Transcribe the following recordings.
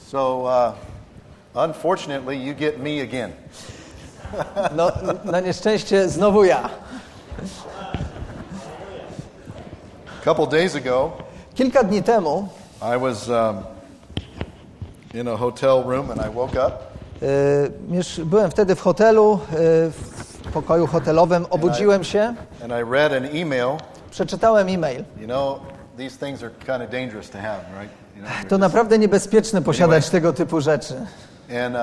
So, unfortunately, you get me again. No, na nieszczęście znowu ja. A couple days ago, Kilka dni temu I was in a hotel room and I woke up. byłem wtedy w hotelu, w pokoju hotelowym, obudziłem się, And I read an email. przeczytałem e-mail. You know, these things are kind of dangerous to have, right? You know, To naprawdę niebezpieczne posiadać tego typu rzeczy. And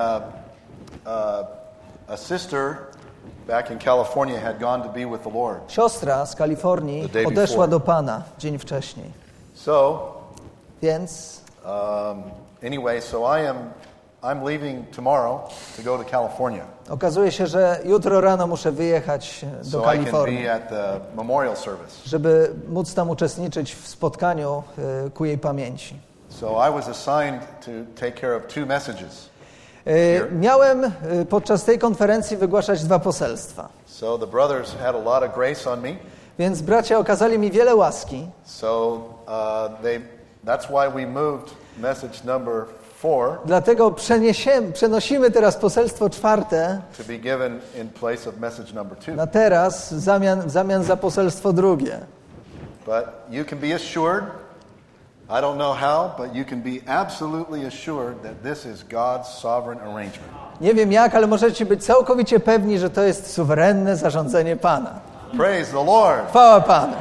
a sister back in California had gone to be with the Lord. Siostra z Kalifornii The day odeszła before. do Pana dzień wcześniej. So, Więc anyway, so I'm leaving tomorrow to go to California. okazuje się, że jutro rano muszę wyjechać do So I can Kalifornii, be at the memorial service. żeby móc tam uczestniczyć w spotkaniu ku jej pamięci. So I was assigned to take care of two messages. Miałem podczas tej konferencji wygłaszać 2 poselstwa. So the brothers had a lot of grace on me. Więc bracia okazali mi wiele łaski. So that's why we moved message number 4 Dlatego przenosimy teraz poselstwo 4 to be given in place of message number 2. na teraz w zamian za poselstwo 2. But you can be assured, I don't know how, but you can be absolutely assured that this is God's sovereign arrangement. Nie wiem jak, ale możecie być całkowicie pewni, że to jest suwerenne zarządzenie Pana. Praise the Lord. Chwała Panu.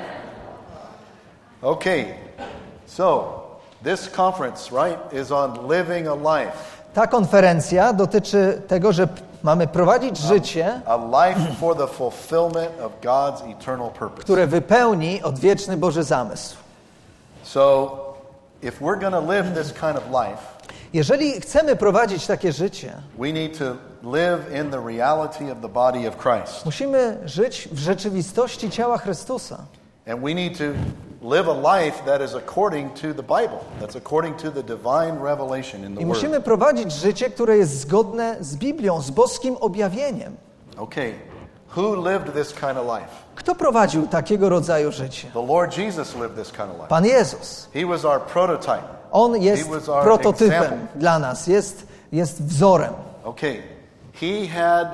Okay, so this conference, right, is on living a life. Ta konferencja dotyczy tego, że mamy prowadzić życie, A life for the fulfillment of God's eternal purpose. które wypełni odwieczny Boży zamysł. So, if we're going to live this kind of life, Jeżeli chcemy prowadzić takie życie, we need to live in the reality of the body of Christ. musimy żyć w rzeczywistości ciała Chrystusa. And we need to live a life that is according to the Bible, that's according to the divine revelation in the I Word. musimy prowadzić życie, które jest zgodne z Biblią, z boskim objawieniem. Okay, who lived this kind of life? Kto prowadził takiego rodzaju życie? The Lord Jesus lived this kind of life. Pan Jezus. He was our prototype. On jest He was our prototypem example. dla nas, jest wzorem. Okay, he had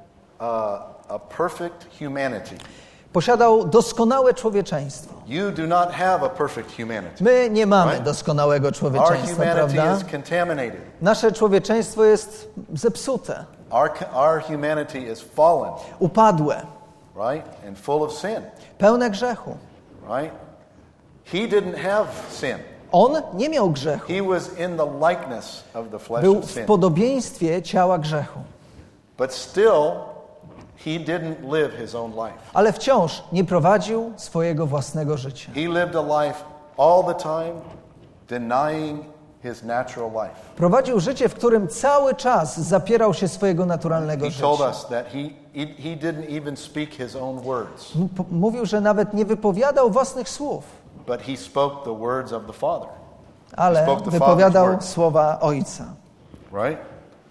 a perfect humanity. Posiadał doskonałe człowieczeństwo. You do not have a perfect humanity. My nie mamy Right? doskonałego Our człowieczeństwa, humanity prawda? is contaminated. Nasze człowieczeństwo jest zepsute, Our humanity is fallen, upadłe, right? And full of sin, pełne grzechu. right? He didn't have sin. On nie miał grzechu. He was in the likeness of the flesh Był of w sin. podobieństwie ciała grzechu. But still, he didn't live his own life. Ale wciąż nie prowadził swojego własnego życia. He lived a life all the time denying his natural life. Prowadził życie, w którym cały czas zapierał się swojego naturalnego He told życia. us that he didn't even speak his own words, Mówił, że nawet nie wypowiadał własnych słów, but he spoke the words of the Father, ale spoke the Father's wypowiadał words. słowa Ojca. right?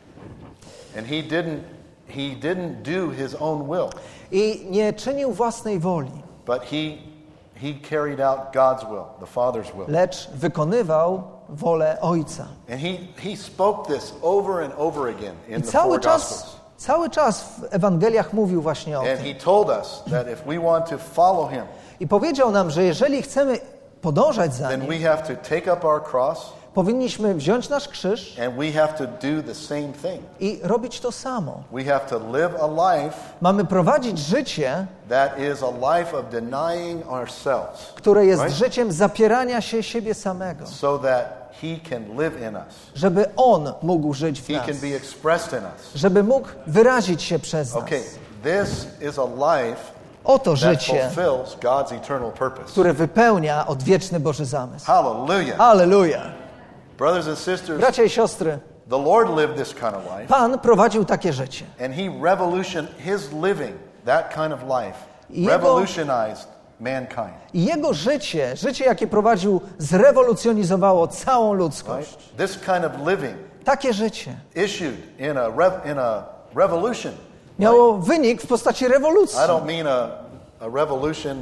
And he didn't do his own will, I nie czynił własnej woli, but he carried out God's will, the Father's will. lecz wykonywał wolę Ojca. And he spoke this over and over again in I the four Gospels. cały czas w Ewangeliach mówił właśnie o And tym. he told us that if we want to follow him, I powiedział nam, że jeżeli chcemy podążać za then Nim, we have to take up our cross powinniśmy wziąć nasz krzyż and we have to do the same thing. i robić to samo. We have to live a life Mamy prowadzić życie, that is a life of denying ourselves, które jest Right? życiem zapierania się siebie samego, so that he can live in us. żeby On mógł żyć w He nas, can be expressed in us. żeby mógł wyrazić się przez nas. Okay, this is a life Oto that życie, fulfills God's eternal purpose. które wypełnia odwieczny Boży zamysł. Hallelujah. Alleluja! Brothers and sisters, Bracia i siostry, the Lord lived this kind of life, Pan prowadził takie życie. and his living that kind of life Jego- revolutionized mankind. I Jego życie, jakie prowadził, zrewolucjonizowało całą ludzkość. Right? This kind of living Takie życie issued in a revolution. miało wynik w postaci rewolucji. I don't mean a revolution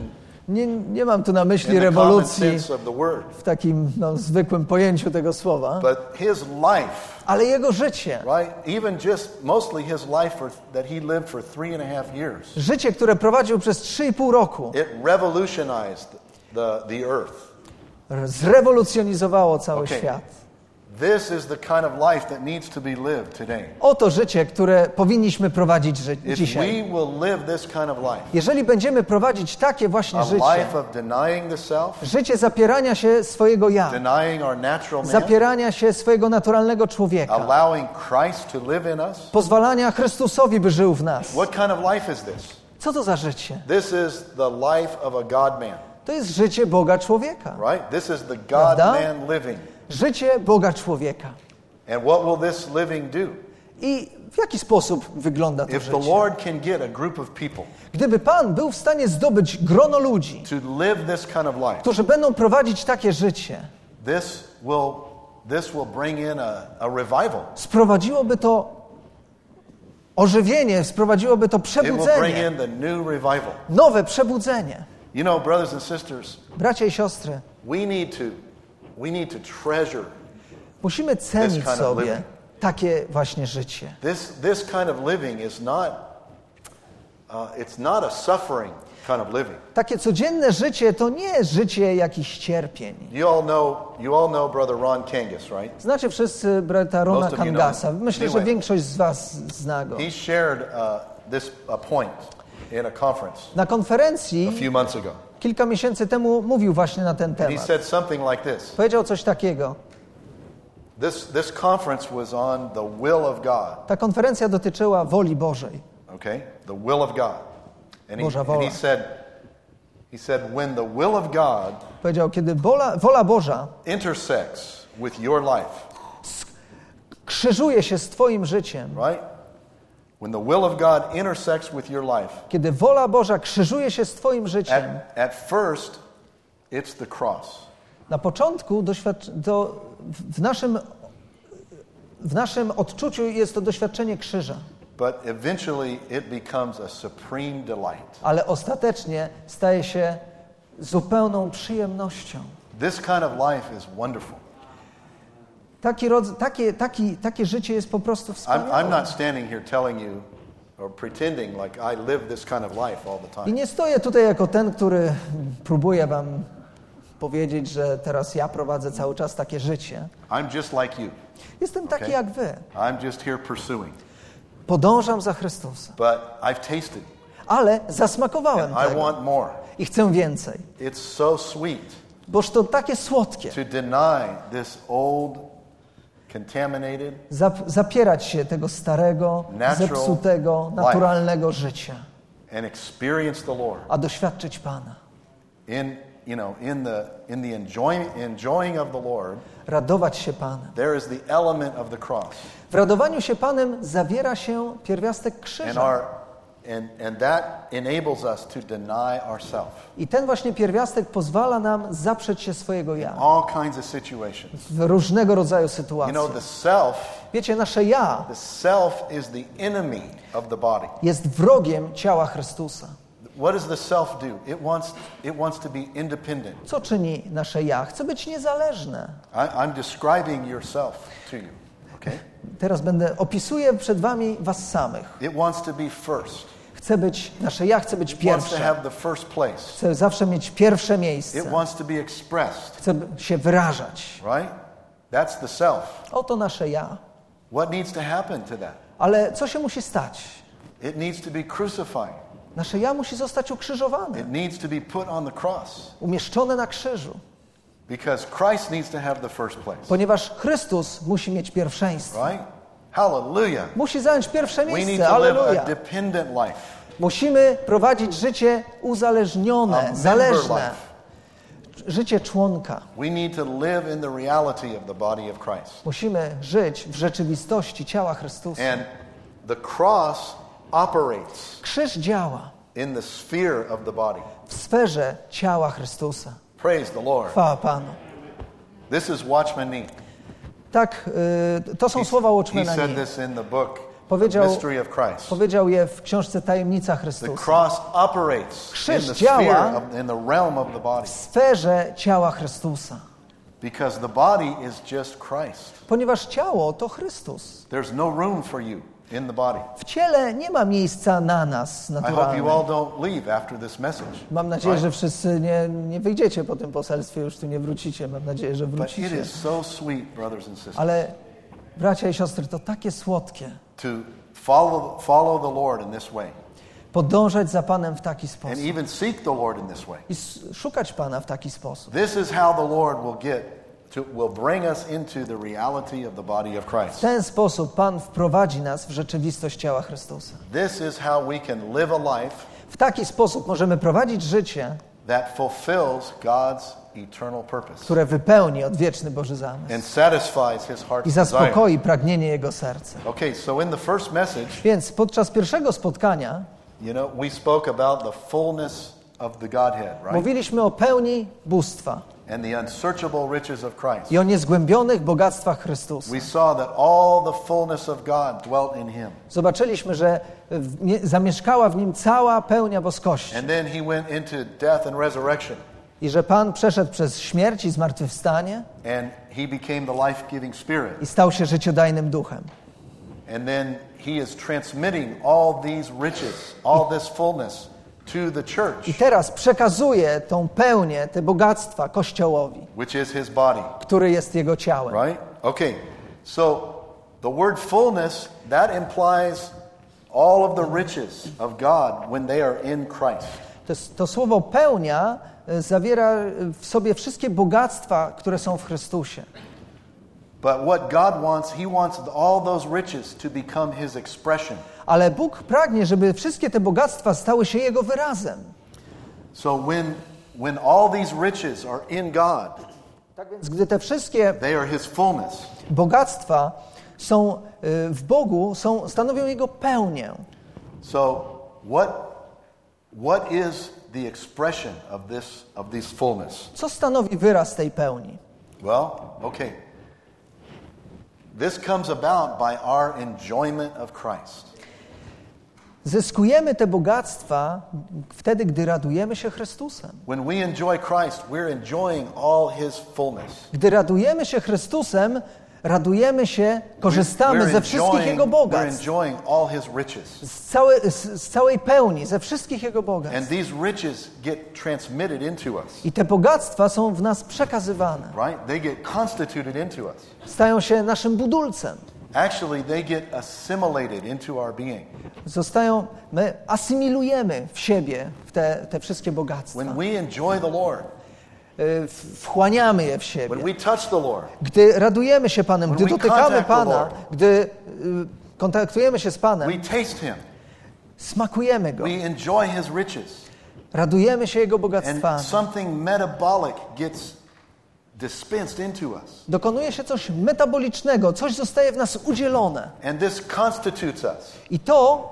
Nie mam tu na myśli in the common rewolucji sense of the word. w takim zwykłym pojęciu tego słowa, But his life, ale jego życie, right? Even just mostly his life that he lived for 3.5 years. życie, które prowadził przez 3,5 roku, It revolutionized the earth. zrewolucjonizowało cały Okay. świat. This is the kind of life that needs to be lived today. Oto życie, które powinniśmy prowadzić If dzisiaj. we will live this kind of life, Jeżeli będziemy prowadzić takie właśnie a życie, life of denying the self, życie zapierania się swojego ja, denying our natural man, zapierania się swojego naturalnego człowieka, allowing Christ to live in us, pozwalania Chrystusowi, by żył w nas. what kind of life is this? Co to za życie? This is the life of a God man, To jest życie Boga człowieka. right? This is the God Prawda? man living. Życie Boga człowieka. And what will this living do? I w jaki sposób wygląda to If the życie? Lord can get a group of people Gdyby Pan był w stanie zdobyć grono ludzi, to live this kind of life, którzy będą prowadzić takie życie, this will bring in a revival. sprowadziłoby to ożywienie, sprowadziłoby to It will bring przebudzenie, in the new revival. nowe przebudzenie. You know, brothers and sisters, Bracia i siostry, we need to treasure musimy cenić kind of sobie living. takie właśnie życie. this kind of living is not it's not a suffering kind of living. Takie codzienne życie to nie życie jakichś cierpień. You all know brother Ron Kangas, right? Znacie wszyscy brata Rona Most of you Kangasa. know. Myślę, że Anyway. większość z was zna go. He shared this point in a conference Na a konferencji few months ago. kilka miesięcy temu mówił właśnie na ten And he temat. said something like this. Powiedział coś takiego. This conference was on the will of God. Ta konferencja dotyczyła woli Bożej. Okay? The will of God. And Boża he wola. said when the will of God Powiedział, kiedy wola Boża intersects with your life, krzyżuje się z twoim życiem, right? When the will of God intersects with your life, kiedy wola Boża krzyżuje się z twoim życiem, at first it's the cross. na początku w naszym odczuciu jest to doświadczenie krzyża, But eventually it becomes a supreme delight. ale ostatecznie staje się zupełną przyjemnością. This kind of life is wonderful. Takie życie jest po prostu I'm wspaniałe. not standing here telling you or pretending like I live this kind of life all the I time. nie stoję tutaj jako ten, który próbuje wam powiedzieć, że teraz ja prowadzę cały czas takie życie. I'm just like you. Jestem taki Okay. jak wy. I'm just here pursuing. Podążam za Chrystusem. But I've tasted Ale zasmakowałem and I tego want more. i chcę więcej. It's so sweet Boż to takie słodkie. to deny this old, contaminated, Zapierać się tego starego, Natural zepsutego, naturalnego życia, and experience the Lord a doświadczyć Pana. in the enjoying of the Lord. Radować się Panem. There is the element of the cross, W radowaniu się Panem zawiera się pierwiastek krzyża. and that enables us to deny ourselves. I ten właśnie pierwiastek pozwala nam zaprzeć się swojego ja All kinds of situations. w różnego rodzaju You sytuacjach. know, the self Wiecie, nasze ja is the enemy of the body. jest wrogiem ciała Chrystusa. What does the self do? It wants to be independent. Co czyni nasze ja? Chce być niezależne. I'm describing yourself to you. Okay? Teraz opisuję przed wami was samych. It wants to be first. Nasze ja chce być It wants to pierwsze. have the first place. Chce zawsze mieć pierwsze miejsce. It wants to be expressed, Chce się wyrażać. right? That's the self. Oto nasze ja. What needs to happen to that? Ale co się musi stać? It needs to be crucified. Nasze ja musi zostać ukrzyżowane, It needs to be put on the cross. umieszczone na krzyżu. Because Christ needs to have the first place. Ponieważ Chrystus musi mieć pierwszeństwo. Right? Hallelujah. Musi zająć pierwsze We need miejsce. to live Alleluja. a dependent life. Musimy prowadzić życie A uzależnione, member zależne. life. Życie członka. We need to live in the reality of the body of Christ. Musimy żyć w rzeczywistości ciała Chrystusa. And the cross operates Krzyż działa in the sphere of the body. w sferze ciała Chrystusa. Praise the Lord. Chwała Panu. This is Watchman Nee. Tak, to są słowa He Watchmana said Nee. this in the book mystery of Christ. Powiedział je w książce Tajemnica The Chrystusa. cross operates Krzyż in the działa sphere, in the realm of the body. W sferze ciała Chrystusa. Because the body is just Christ. Ponieważ ciało to Chrystus. There's no room for you in the body. W ciele nie ma miejsca na nas I hope naturalnie. you all don't leave after this message. Mam nadzieję, że wszyscy nie wyjdziecie po tym poselstwie, już tu nie wrócicie. Mam nadzieję, że But it wrócicie. is so sweet, brothers and sisters, Ale bracia i siostry, to takie słodkie. to follow the Lord in this way. Podążać za Panem w taki And sposób. even seek the Lord in this way. I szukać Pana w taki sposób. This is how the Lord will bring us into the reality of the body of W Christ. ten sposób Pan wprowadzi nas w rzeczywistość ciała Chrystusa. This is how we can live a life W taki sposób możemy prowadzić życie, that fulfills God's eternal purpose które wypełni odwieczny Boży zamysł and satisfies His heart's i desire. zaspokoi pragnienie Jego serca. Okay, so in the first message, Więc podczas pierwszego spotkania we spoke about the fullness of the Godhead, right? mówiliśmy o pełni bóstwa And the unsearchable riches of Christ. i o niezgłębionych bogactwach Chrystusa. We saw that all the fullness of God dwelt in Him. Zobaczyliśmy, że zamieszkała w Nim cała pełnia boskości And then He went into death and resurrection. i że Pan przeszedł przez śmierć i zmartwychwstanie And He became the life-giving Spirit. i stał się życiodajnym duchem. And then He is transmitting all these riches, all this fullness to the church, I teraz przekazuje tą pełnię, te bogactwa Kościołowi, which is His body, który jest Jego ciałem. right? Okay, so the word fullness, that implies all of the riches of God when they are in Christ. To słowo pełnia zawiera w sobie wszystkie bogactwa, które są w Chrystusie. But what God wants, He wants all those riches to become His expression. Ale Bóg pragnie, żeby wszystkie te bogactwa stały się Jego wyrazem. So when all these riches are in God, Tak więc, gdy te wszystkie they are His fullness. bogactwa są w Bogu, stanowią Jego pełnię. So what is the expression of this fullness? Co stanowi wyraz tej pełni? Well, okay. This comes about by our enjoyment of Christ. Zyskujemy te bogactwa wtedy, gdy radujemy się Chrystusem. When we enjoy Christ, we're enjoying all His fullness. Gdy radujemy się Chrystusem, radujemy się, korzystamy ze wszystkich Jego We're bogactw, enjoying all His riches. z całej pełni, ze wszystkich Jego And bogactw. these riches get transmitted into us, I te bogactwa są w nas przekazywane. right? They get constituted into us. Stają się naszym budulcem. Actually, they get assimilated into our being. My asymilujemy w siebie te wszystkie bogactwa. When we enjoy the Lord, Wchłaniamy je w siebie. when we touch the Lord, Gdy radujemy się Panem, gdy When we dotykamy contact the Pana, Lord. gdy kontaktujemy się z we Panem, taste Him, smakujemy Go, we enjoy His riches, radujemy się Jego and bogactwami. something metabolic gets dispensed into us. Dokonuje się coś metabolicznego, coś zostaje w nas udzielone. And this constitutes us. I to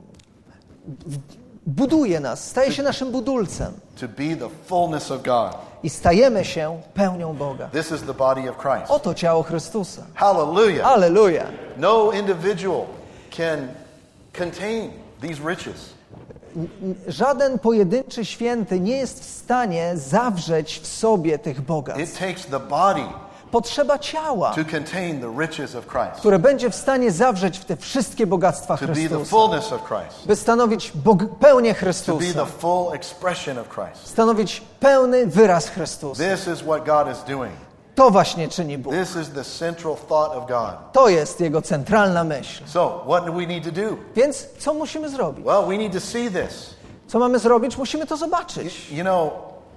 buduje nas, staje się naszym budulcem. To be the fullness of God. I stajemy się pełnią Boga. This is the body of Christ. Oto ciało Chrystusa. Hallelujah. Alleluja. No individual can contain these riches. Żaden pojedynczy święty nie jest w stanie zawrzeć w sobie tych It bogactw. takes the body Potrzeba ciała, to contain the riches of Christ, które będzie w stanie zawrzeć w te wszystkie bogactwa to be the Chrystusa, fullness of Christ, by stanowić pełnię to be Chrystusa, the full expression of Christ. stanowić pełny wyraz Chrystusa. This is what God is doing. To właśnie czyni Bóg. This is the central thought of God. To jest Jego centralna myśl. So, what do we need to do? Więc co musimy zrobić? Well, we need to see this. Co mamy zrobić? Musimy to zobaczyć. You know,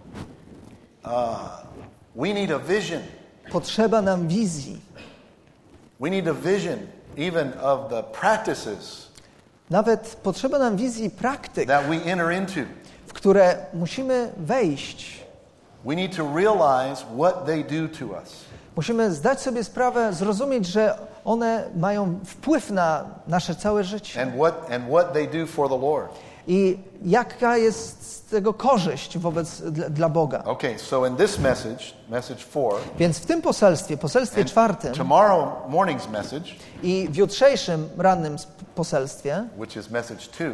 we need a vision. Potrzeba nam wizji. We need a vision even of the practices Nawet potrzeba nam wizji praktyk, that we enter into. w które musimy wejść. We need to realize what they do to us. Musimy zdać sobie sprawę, zrozumieć, że one mają wpływ na nasze całe życie. And what they do for the Lord. i jaka jest z tego korzyść dla Boga. Okay, so in this message 4, Więc w tym poselstwie czwartym tomorrow morning's message, i w jutrzejszym rannym poselstwie, which is message 2,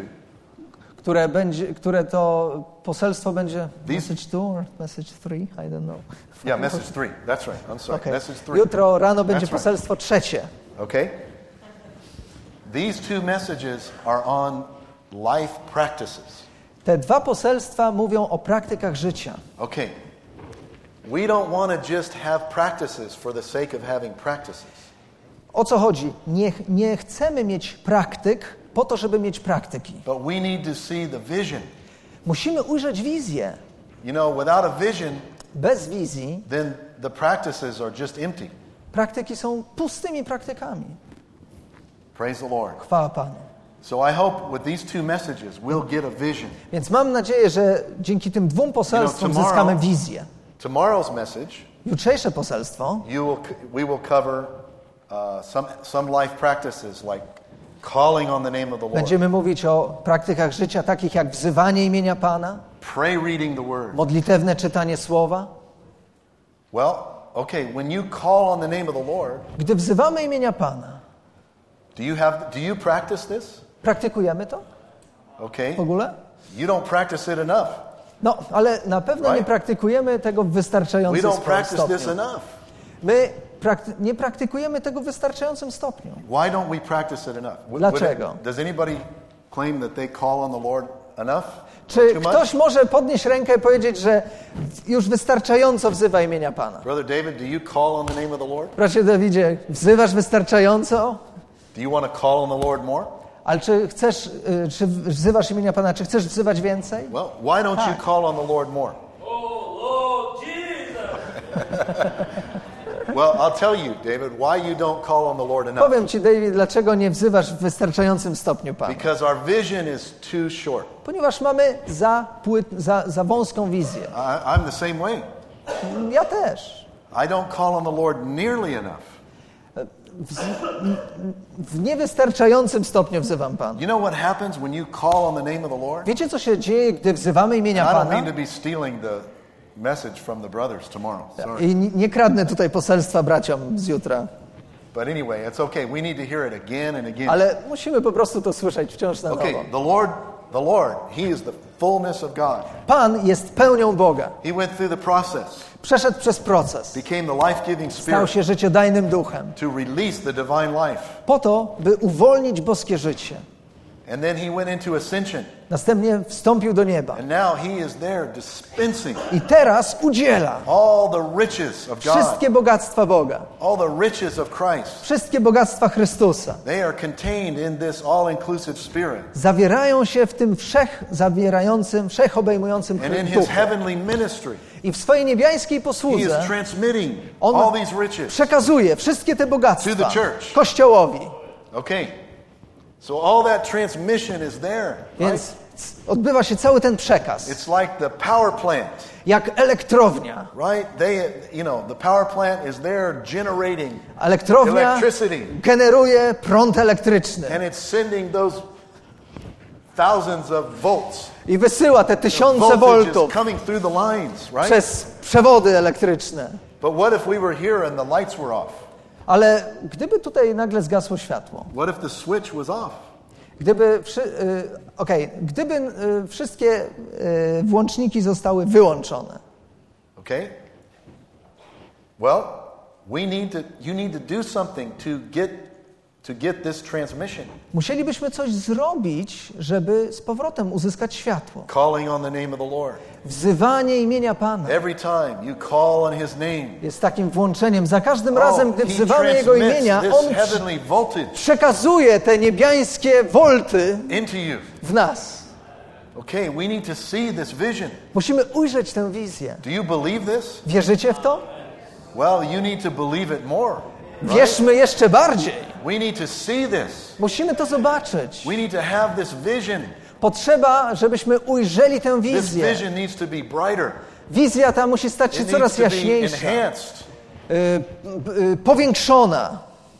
które to poselstwo będzie message 2 or message 3, I don't know. Yeah, message 3. That's right. I'm sorry. Okay. Message 3. Jutro rano będzie That's right. poselstwo trzecie. Okay? These two messages are on life practices. Te dwa poselstwa mówią o praktykach życia. Okay. We don't want to just have practices for the sake of having practices. O co chodzi? Nie chcemy mieć praktyk po to, żeby mieć praktyki. But we need to see the vision. Musimy ujrzeć wizję. You know, without a vision, Bez wizji then the practices are just empty. praktyki są pustymi praktykami. Praise the Lord. Chwała Panu. So I hope with these two messages we'll get a vision. Więc mam nadzieję, że dzięki tym dwóm poselstwom zyskamy wizję. Tomorrow's message, Jutrzejsze poselstwo we will cover some life practices like calling on the name of the Lord. będziemy mówić o praktykach życia takich jak wzywanie imienia Pana, Pray reading the word. modlitewne czytanie słowa. Well, okay, when you call on the name of the Lord, Gdy wzywamy imienia Pana, do you practice this? praktykujemy to Okay. w ogóle? You don't practice it enough. No, ale na pewno nie Right? praktykujemy tego w We wystarczającym don't practice this stopniu. enough. My nie praktykujemy tego w wystarczającym stopniu. Why don't we practice it enough? Dlaczego? Does anybody claim that they call on the Lord enough? Czy Too much? ktoś może podnieść rękę i powiedzieć, że już wystarczająco wzywa imienia Pana? Brother David, do you call on the name of the Lord? Bracie Dawidzie, wzywasz wystarczająco? Do you want to call on the Lord more? Ale czy wzywasz imienia Pana, czy chcesz wzywać więcej? Well, why don't you call on the Lord more? Oh, Lord Jesus! Well, I'll tell you, David, why you don't call on the Lord enough. Powiem Ci, David, dlaczego nie wzywasz w wystarczającym stopniu Pana. Because our vision is too short. Ponieważ mamy za wąską wizję. I'm the same way. Ja też. I don't call on the Lord nearly enough. W niewystarczającym stopniu wzywam Pana. You know what happens when you call on the name of the Lord? Wiecie, co się dzieje, gdy wzywamy imienia I don't Pana? mean to be stealing the message from the brothers tomorrow. Sorry. I nie kradnę tutaj poselstwa braciom z jutra, But anyway, it's okay. We need to hear it again and again. ale musimy po prostu to słyszeć wciąż na nowo. Okay, the Lord, He is the fullness of God. Pan jest pełnią Boga. He went through the process, Przeszedł przez proces. became the life-giving Stał Spirit się życiodajnym duchem. to release the divine life. Po to, by uwolnić boskie życie. And then He went into ascension. Następnie wstąpił do nieba. And now He is there dispensing I teraz udziela all the riches of God, wszystkie bogactwa Boga. all the riches of Christ. Wszystkie bogactwa Chrystusa. They are contained in this all-inclusive Spirit. Zawierają się w tym wszechobejmującym And in His duchu. heavenly ministry, I w swojej niebiańskiej He is posłudze transmitting On all these riches. przekazuje wszystkie te To bogactwa the church. Kościołowi. Okay. So all that transmission is there. Right? Więc odbywa się cały ten przekaz. It's like the power plant, Jak elektrownia. right? The power plant is there generating Elektrownia electricity, generuje prąd elektryczny and it's sending those thousands of volts, i wysyła te tysiące voltages voltów coming through the lines, right? przez przewody elektryczne. But what if we were here and the lights were off? Ale gdyby tutaj nagle zgasło światło, What if the switch was off? gdyby wszystkie włączniki zostały wyłączone, Okay? Well, you need to do something to get this transmission. musielibyśmy coś zrobić, żeby z powrotem uzyskać światło. Calling on the name of the Lord. Wzywanie imienia Pana Every time you call on His name, jest takim włączeniem. Za każdym razem, gdy He wzywamy Jego imienia, transmits On this heavenly voltage przekazuje te niebiańskie wolty into you. w nas. Okay, we need to see this vision. Musimy ujrzeć tę wizję. Do you believe this? Wierzycie w to? Well, you need to believe it more. Right? Wierzmy jeszcze bardziej. We need to see this. Musimy to zobaczyć. We need to have this vision. Potrzeba, żebyśmy ujrzeli tę This wizję. vision needs to be brighter. Wizja ta musi stać się It coraz needs to be jaśniejsza, enhanced. powiększona.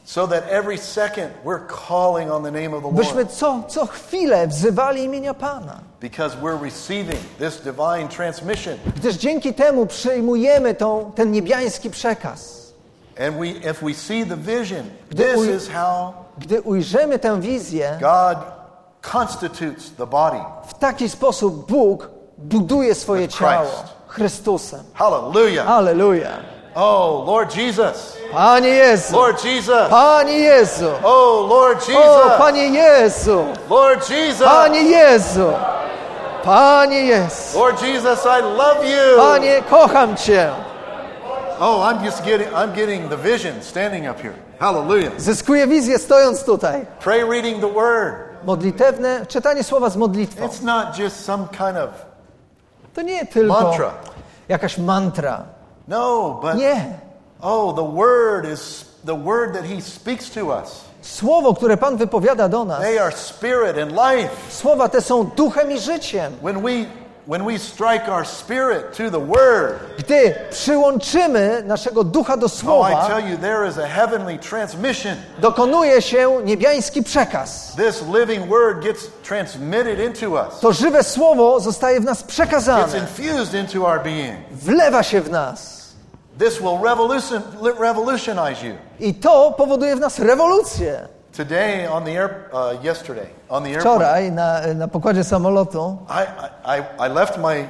So that every second we're calling on the name of the Byśmy Lord. co chwilę wzywali imienia Pana. Because we're receiving this divine transmission. Gdyż dzięki temu przyjmujemy ten niebiański przekaz. And if we see the vision, this is how Gdy ujrzymy tę wizję, God constitutes the body. w taki sposób Bóg buduje swoje With ciało Christ. Chrystusem. Hallelujah. Alleluja. Oh, Lord Jesus. Panie Jezu. Lord Jesus. Panie Jezu. Oh, Lord O, Jesus. Panie Jezu. Lord Jesus. Panie Jezu. Panie Jezu. Lord Jesus, I love you. Panie, kocham Cię. Oh, I'm getting the vision standing up here. Hallelujah. Zyskuję wizję stojąc tutaj. Pray reading the word. Modlitewne, czytanie słowa z modlitwą. It's not just some kind of To nie tylko mantra. jakaś mantra. No, but Nie. oh, the word is the word that he speaks to us. Słowo, które Pan wypowiada do nas, They are spirit and life. słowa te są duchem i życiem. When we strike our spirit to the word, Gdy przyłączymy naszego ducha do oh, I słowa, tell you, there is a heavenly transmission. dokonuje się niebiański przekaz. This living word gets transmitted into us. To żywe słowo zostaje w nas It's przekazane. infused into our being. Wlewa się w nas. This will revolutionize you. I to powoduje w nas rewolucję. Today on the yesterday on the airplane, Wczoraj na pokładzie samolotu I left my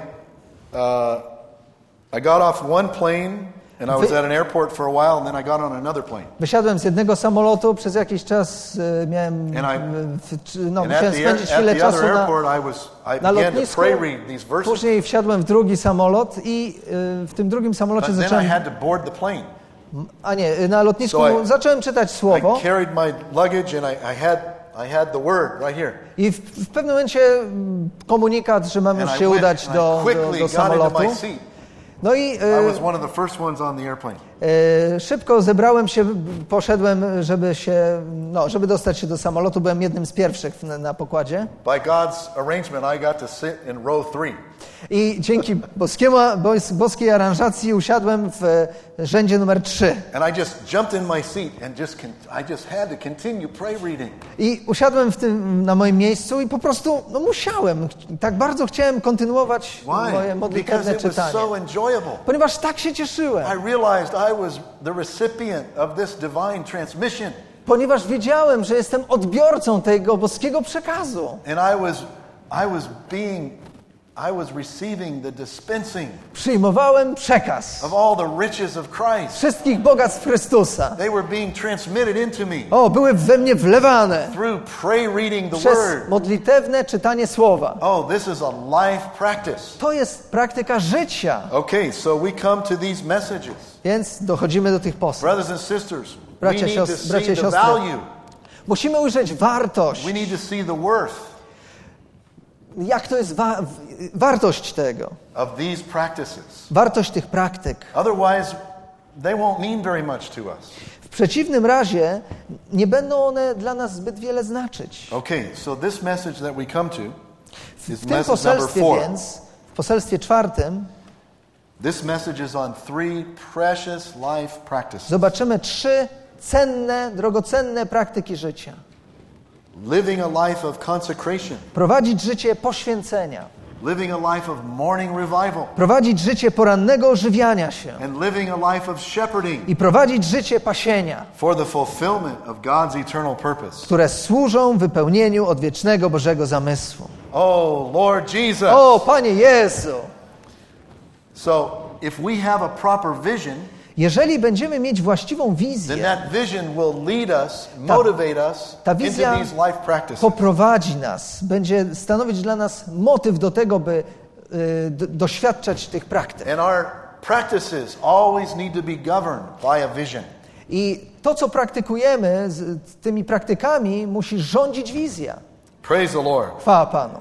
I got off one plane and I was at an airport for a while and then I got on another plane. wysiadłem z jednego samolotu, przez jakiś czas miałem musiałem spędzić chwilę czasu I na began to lotnisku. pray read these verses. Później wsiadłem w drugi samolot i w tym drugim samolocie But then I zacząłem, had to board the plane. na lotnisku zacząłem czytać I słowo carried my luggage and I had the word right here. i w pewnym momencie komunikat, że mam And już I się went udać and I quickly do got samolotu. into my seat. No i I was one of the first ones on the airplane. szybko zebrałem się, poszedłem, żeby dostać się do samolotu. Byłem jednym z pierwszych na pokładzie. By God's arrangement, I got to sit in row 3. I dzięki boskiej aranżacji usiadłem w rzędzie numer 3. And I just jumped in my seat and I just had to continue pray reading. I usiadłem na moim miejscu i po prostu musiałem. Tak bardzo chciałem kontynuować moje modlitewne Because it was czytanie. so enjoyable. Ponieważ tak się cieszyłem. I realized I was the recipient of this divine transmission. Ponieważ wiedziałem, że jestem odbiorcą tego boskiego przekazu. And I was receiving the dispensing Przyjmowałem przekaz of all the riches of Christ. wszystkich bogactw Chrystusa. They were being transmitted into me Były we mnie wlewane through pray reading the przez word. modlitewne czytanie słowa. Oh, this is a life practice. To jest praktyka życia. Okay, so we come to these messages. Więc dochodzimy do tych postaw. Brothers and sisters, we Bracia, need to bracia i see the siostry. value. Musimy ujrzeć wartość. We need to see the worth Jak to jest wartość tego. of these practices. Wartość tych praktyk. Otherwise, they won't mean very much to us. W przeciwnym razie nie będą one dla nas zbyt wiele znaczyć. Okay, so this message that we come to is W tym message number poselstwie 4. więc, w poselstwie 4, This message is on 3 precious life practices. zobaczymy 3 drogocenne praktyki życia. Living a life of consecration. Prowadzić życie poświęcenia. Living a life of morning revival. Prowadzić życie porannego ożywiania się. And living a life of shepherding I prowadzić życie pasienia, for the fulfillment of God's eternal purpose. które służą wypełnieniu odwiecznego Bożego zamysłu. Oh, Lord Jesus. O, Panie Jezu! So, if we have a proper vision, Jeżeli będziemy mieć właściwą then wizję, that vision will lead us, motivate us ta into wizja these life practices. poprowadzi nas, będzie stanowić dla nas motyw do tego, by doświadczać tych praktyk. And our practices always need to be governed by a vision. I to, co praktykujemy z tymi praktykami, musi rządzić wizja. Praise the Lord. Chwała Panu.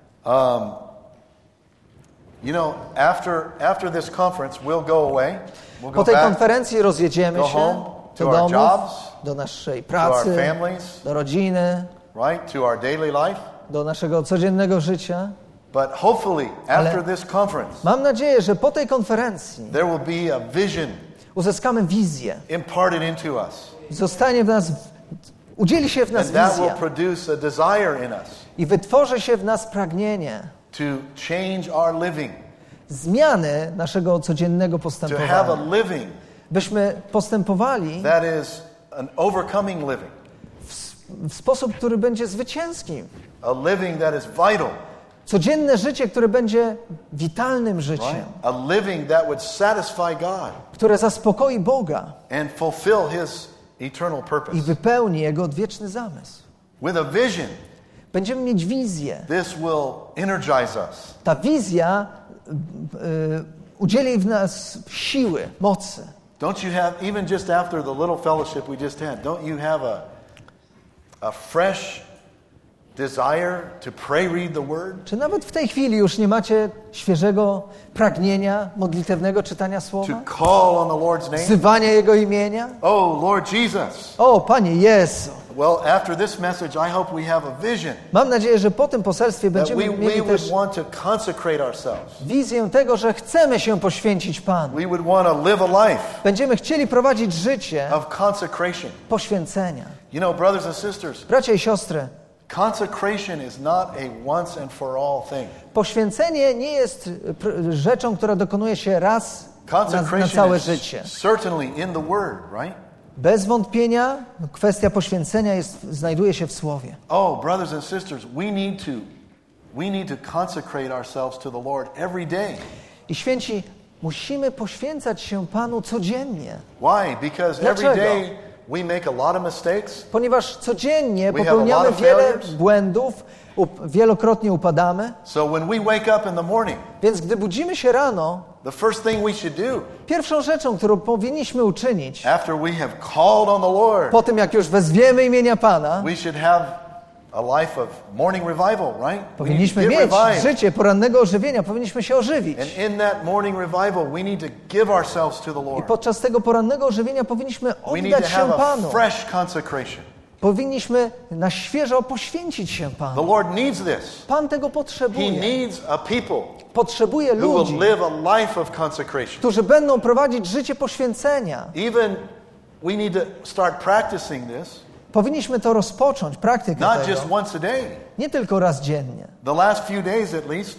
You know, after this conference, we'll go away. We'll Po go tej back konferencji rozjedziemy go się home, to do our domów, jobs, do naszej to our pracy, families, do rodziny, right? To our daily life. do naszego codziennego życia. But hopefully, after this conference, Mam nadzieję, że po tej konferencji there will be a vision uzyskamy wizję, imparted into us. zostanie w nas, udzieli się w nas And that will wizja produce a desire in us i wytworzy się w nas pragnienie to change our living, zmiany naszego codziennego to have a postępowania. living Byśmy postępowali that is an overcoming living, w sposób, który będzie zwycięskim. a living that is vital, Codzienne życie, które będzie witalnym right? życiem, A living that would satisfy God które zaspokoi Boga and fulfill His eternal i purpose. wypełni Jego odwieczny zamysł. With a vision, Będziemy mieć wizję. this will energize us. Ta wizja udzieli w nas siły, mocy. Don't you have, even just after the little fellowship we just had, don't you have a fresh desire to pray, read the Word? Czy nawet w tej chwili już nie macie świeżego pragnienia modlitewnego czytania To Słowa? call on the Lord's name? Wzywania Jego imienia? Oh, Lord Jesus. O, Panie Jezu! Well, after this message, I hope we have a vision Mam nadzieję, że po tym poselstwie that będziemy we mieli would też want to consecrate ourselves. wizję tego, że chcemy się poświęcić Panu. We would want to live a life Będziemy chcieli prowadzić życie of consecration. poświęcenia. You know, brothers and sisters, Bracia i siostry, consecration is not a once and for all thing. poświęcenie nie jest rzeczą, która dokonuje się raz na całe Consecration życie. is certainly in the Word, right? Bez wątpienia kwestia poświęcenia znajduje się w Słowie. Oh, brothers and sisters, we need to consecrate ourselves to the Lord every day. I święci, musimy poświęcać się Panu codziennie, Why? Because every Dlaczego? day we make a lot of mistakes. ponieważ codziennie We have a popełniamy lot of wiele failures. błędów, wielokrotnie upadamy, So when we wake up in the morning, więc gdy budzimy się rano, the first thing we should do pierwszą rzeczą, którą powinniśmy uczynić, after we have called on the Lord, po tym jak już wezwiemy imienia Pana, we should have a life of morning revival, right? We need to powinniśmy get mieć revived. życie porannego ożywienia, powinniśmy się ożywić. And in that morning revival, we need to give ourselves to the I Lord. podczas tego porannego ożywienia powinniśmy We need to oddać się have a Panu. fresh consecration. Powinniśmy na świeżo poświęcić się The Panu. Lord needs this. Pan tego He potrzebuje. needs a people Potrzebuje who ludzi, will live a life of consecration. którzy będą prowadzić życie poświęcenia. Even we need to start practicing this, Powinniśmy to rozpocząć, praktykę not tego, just once a day. nie tylko raz dziennie. The last few days at least,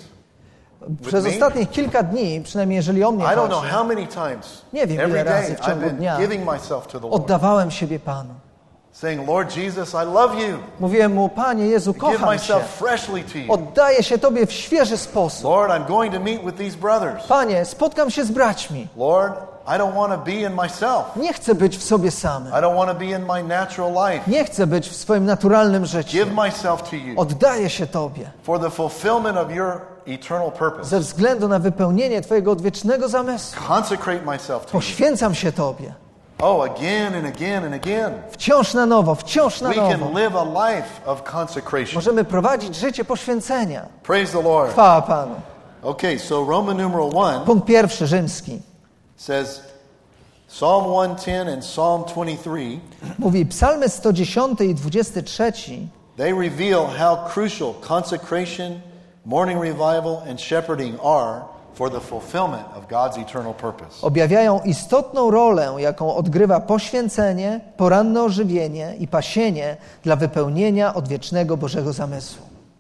Przez me? ostatnich kilka dni, przynajmniej jeżeli o mnie I don't know chodzi, how many times Nie wiem, ile every razy day w I've ciągu been dnia giving myself to the Lord, oddawałem siebie Panu. saying, Lord Jesus, I love you. Mówiłem Mu, Panie Jezu, Give kocham Cię. myself freshly to you. Oddaję się Tobie w świeży sposób. Lord, I'm going to meet with these brothers. Panie, spotkam się z braćmi. Lord, I don't want to be in myself. Nie chcę być w sobie samym. I don't want to be in my natural life. Nie chcę być w swoim naturalnym życiu. Give myself to you Oddaję się Tobie for the fulfillment of your eternal purpose. ze względu na wypełnienie Twojego odwiecznego zamysłu. Consecrate myself to you. Poświęcam się Tobie. Oh, again and again and again. Wciąż na nowo, wciąż na We nowo. can live a life of consecration. Możemy prowadzić życie poświęcenia. Praise the Lord. Chwała Panu. Okay, so Roman numeral 1 Punkt pierwszy, rzymski. says, Psalm 110 and Psalm 23, Mówi Psalmy 110 i 23 they reveal how crucial consecration, morning revival, and shepherding are for the fulfillment of God's eternal purpose. objawiają istotną rolę, jaką odgrywa poświęcenie, poranne ożywienie i pasienie dla wypełnienia odwiecznego Bożego zamysłu.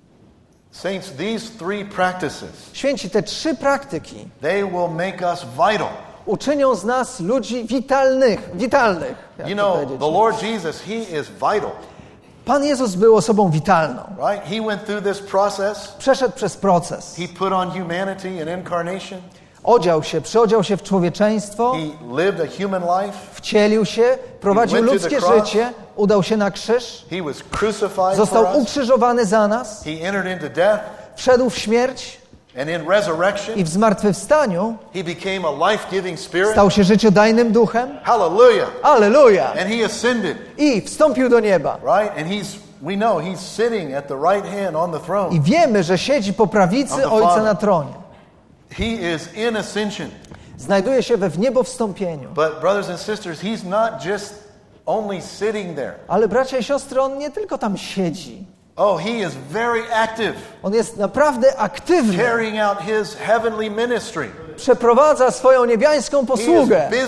Saints, these three practices, Święci, te trzy praktyki they will make us vital. uczynią z nas ludzi witalnych. Jak You to know, powiedzieć? the Lord Jesus, He is vital, Pan Jezus był osobą witalną. right? He went through this process. Przeszedł przez proces. He put on humanity and incarnation. Przyodział się w człowieczeństwo, He lived a human life. wcielił się, prowadził He went to the ludzkie cross. życie, udał się na krzyż, He was crucified został for us. ukrzyżowany za nas, He entered into death. wszedł w śmierć And in resurrection, i w zmartwychwstaniu He became a life-giving spirit. stał się życiodajnym duchem. Hallelujah. Alleluja! And He ascended, I wstąpił do nieba. right? And we know He's sitting at the right hand on the throne. I wiemy, że siedzi po Of prawicy the Ojca Father. na tronie. He is in ascension. Znajduje się we wniebowstąpieniu. But brothers and sisters, He's not just only sitting there. Ale bracia i siostry, On nie tylko tam siedzi. Oh, He is very active, On jest naprawdę aktywny. carrying out His heavenly ministry. Przeprowadza swoją niebiańską He is posługę. busy.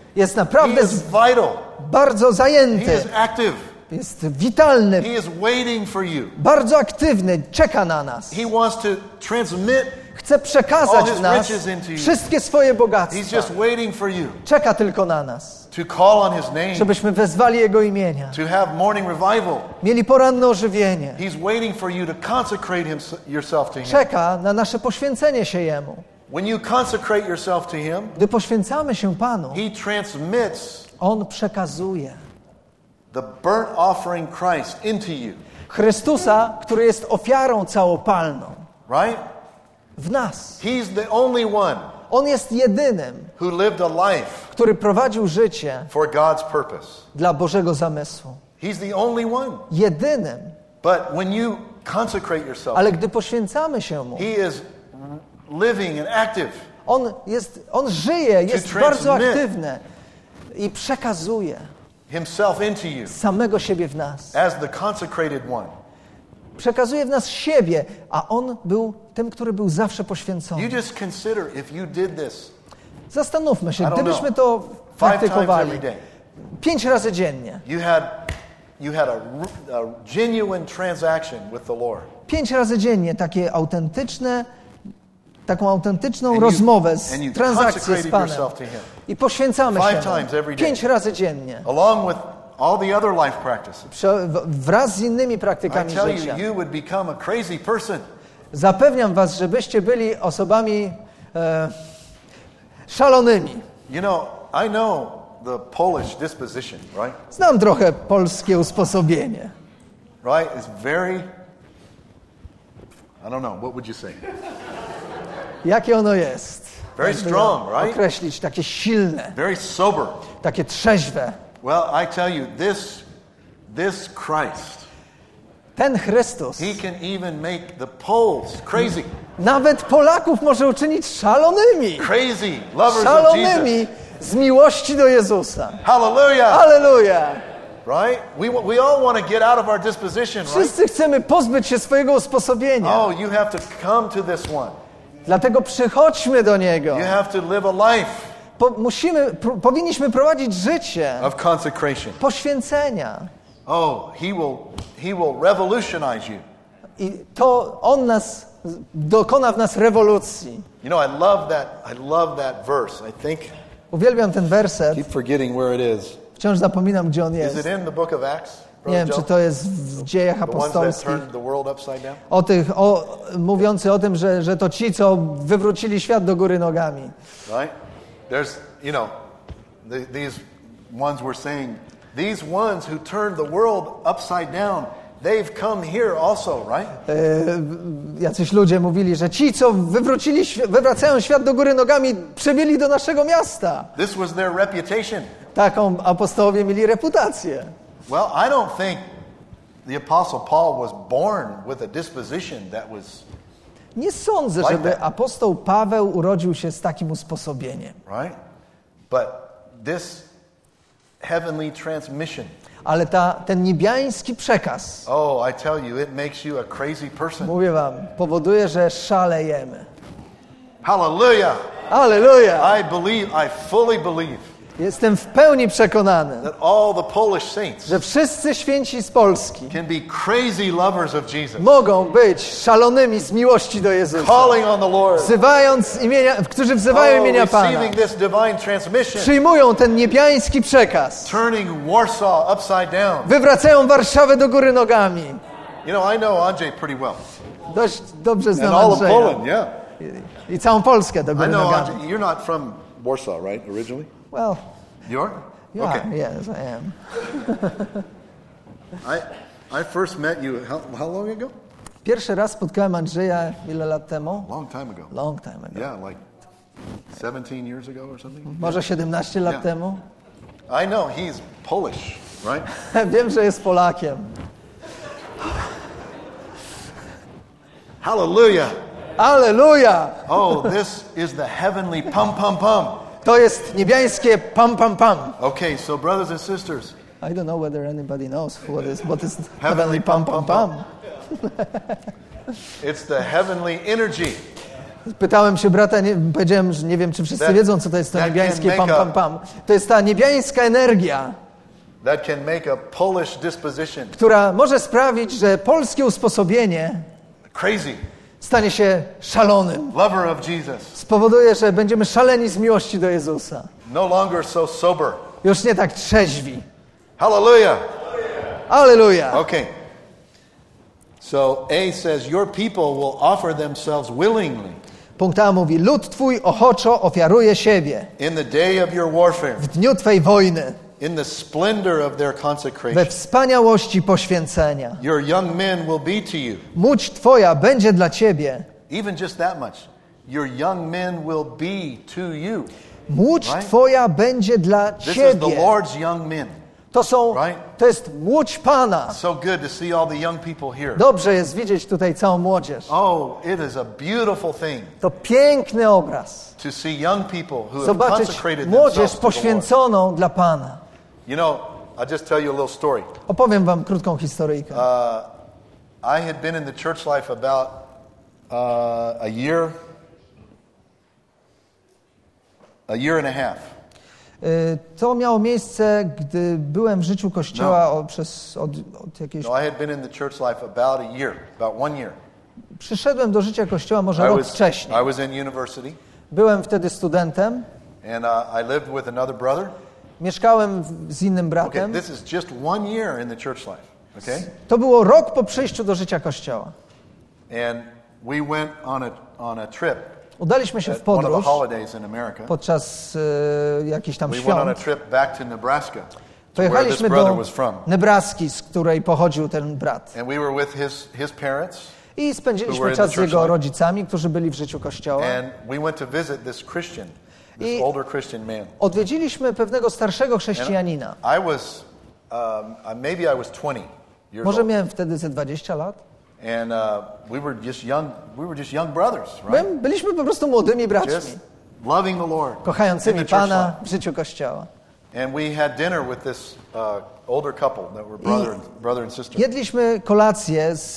Jest He naprawdę is vital. bardzo He zajęty, is active. jest witalny, He is waiting for you. bardzo aktywny, czeka na nas. He wants to transmit. Chce przekazać all his w nas riches into you. wszystkie swoje He's bogactwa. just waiting for you Czeka tylko na nas, to call on his name, żebyśmy wezwali Jego imienia. to have morning revival. Mieli poranne ożywienie. He's waiting for you to consecrate yourself to him. Czeka na nasze poświęcenie się Jemu. When you consecrate yourself to him, Gdy poświęcamy się Panu, he transmits On przekazuje the burnt offering Christ into you, Chrystusa, który jest ofiarą całopalną right? w nas. He's the only one On jest jedynym, who lived a life który prowadził życie for God's purpose. dla Bożego zamysłu. He's the only one. Jedynym. But when you consecrate yourself, Ale gdy poświęcamy się Mu, he is living and active. On żyje, jest transmit bardzo aktywny i przekazuje himself into you samego siebie w nas. as the consecrated one. Przekazuje w nas siebie, a On był tym, który był zawsze You poświęcony. just consider if you did this Zastanówmy I się, don't gdybyśmy know, to 5 times praktykowali every day. 5 razy dziennie, You had a genuine transaction with the Lord. 5 razy dziennie taką autentyczną And you- rozmowę, and you transakcję z consecrated Panem yourself to Him. i poświęcamy 5 się times every Mu day. 5 razy dziennie, Along with all the other life practices. wraz z innymi I praktykami tell życia. you would become a crazy person. Zapewniam was, żebyście byli osobami szalonymi. You know, I know the Polish disposition, right? Znam trochę polskie usposobienie. Right? It's very, I don't know, what would you say? Jakie ono jest? Very Jakby strong, right? określić, takie silne, Very sober. takie trzeźwe. Well, I tell you, this Christ, Ten Chrystus He can even make the Poles crazy. nawet Polaków może uczynić szalonymi. Crazy lovers of Szalonymi Jesus. z miłości do Jezusa. Hallelujah. Halleluja! Right? We all want to get out of our disposition, right? Wszyscy chcemy pozbyć się swojego usposobienia. Oh, you have to come to this one. Dlatego przychodźmy do Niego. You have to live a life Powinniśmy prowadzić życie of consecration. poświęcenia. Oh, he will revolutionize you. I to On dokona w nas rewolucji. You know, I love that verse. I think Uwielbiam ten werset. keep forgetting where it is. Wciąż zapominam, gdzie on Is jest. it in the book of Acts? Nie wiem, Brother czy to jest w Dziejach Joe? The ones that Apostolskich. turned the world upside down? Mówiący o tym, że to ci, co wywrócili świat do góry nogami. Right? There's, you know, these ones were saying, these ones who turned the world upside down, they've come here also, right? Jacyś ludzie mówili, że ci, co wywracają świat do góry nogami, przybyli do naszego miasta. This was their reputation. Taką apostołowie mieli reputację. Well, I don't think the Apostle Paul was born with a disposition that was, Nie sądzę, Like żeby that. apostoł Paweł urodził się z takim usposobieniem. right? But this heavenly transmission, Ale ten niebiański przekaz, oh, I tell you, it makes you a crazy person. mówię wam, powoduje, że szalejemy. Hallelujah! Alleluja! I fully believe Jestem w pełni przekonany, that all the Polish saints że wszyscy święci z Polski can be crazy lovers of Jesus, mogą być szalonymi z miłości do Jezusa, calling on the Lord, którzy wzywają imienia Pana, receiving this divine transmission, przyjmują ten niebiański przekaz, turning Warsaw upside down. wywracają Warszawę do góry nogami. You know, I know Andrzej pretty well. Dość dobrze And znam all of Andrzeja. Poland, yeah. I całą Polskę do I góry know nogami. Andrzej. You're not from Warsaw, right, originally? Well, You are? yeah, Okay. yes, I am. I first met you how long ago? Pierwszy raz spotkałem Andrzeja ile lat temu? Long time ago. Long time ago. Yeah, like 17 years ago or something. Może 17 lat Yeah. temu? I know he's Polish, right? Wiem, że jest Polakiem. Hallelujah. Alleluja! Oh, this is the heavenly pum pum pum. To jest niebiańskie pam pam pam. Okay, so brothers and sisters, I don't know whether anybody knows what is heavenly pam pam pam. it's the heavenly energy Pytałem się brata, powiedziałem, że nie wiem, czy wszyscy wiedzą, co to jest to niebiańskie pam, pam, pam. To jest ta niebiańska energia, that can make a Polish disposition która może sprawić, że polskie usposobienie crazy. stanie się szalonym. Lover of Jesus. Spowoduje, że będziemy szaleni z miłości do Jezusa. No longer so sober. Już nie tak trzeźwi. Hallelujah. Alleluja. Okay. So A says, your people will offer themselves willingly Punkt A mówi, lud Twój ochoczo ofiaruje siebie in the day of your warfare, w dniu Twej wojny, in the splendor of their we consecration. wspaniałości poświęcenia. Your young men will be to you. Łódź Twoja będzie dla Ciebie. Even just that much. Your young men will be to you. Łódź Right? Twoja będzie dla This is the Ciebie. Lord's young men. To jest łódź Pana. So good to see all the young people here. Dobrze jest widzieć tutaj całą młodzież. Oh, it is a beautiful thing To piękny obraz. to see young people who have Zobaczyć consecrated młodzież themselves to the Lord. poświęconą dla Pana. You know, I'll just tell you a little story. Opowiem wam krótką historyjkę. I had been in the church life about a year and a half. To miało miejsce, gdy byłem w życiu Kościoła od jakiegoś... No, I had been in the church life about a year, about 1 year. Przyszedłem do życia Kościoła może rok wcześniej. I was in university, Byłem wtedy studentem. and I lived with another brother. Mieszkałem z innym Okay, bratem. this is just 1 year in the church life, okay? To było rok po przyjściu do życia Kościoła. And we went on a trip Udaliśmy się w at one of podróż the holidays in America. podczas jakichś tam We went on a świąt. trip back to Nebraska, to where this Pojechaliśmy brother do was from. Nebraski, z której pochodził ten brat. And we were with his parents, I Who were spędziliśmy in czas the z church jego life. rodzicami, którzy byli w życiu Kościoła. and we went to visit this Christian, this I- older Christian man. Odwiedziliśmy pewnego starszego chrześcijanina. I was, maybe I was 20 years Może old. miałem wtedy ze 20 lat. And we were just young brothers, right? Byliśmy po prostu młodymi braćmi, Just loving the Lord in kochającymi the church Pana life. w życiu Kościoła. And we had dinner with this older couple that were brother and sister. Jedliśmy kolację z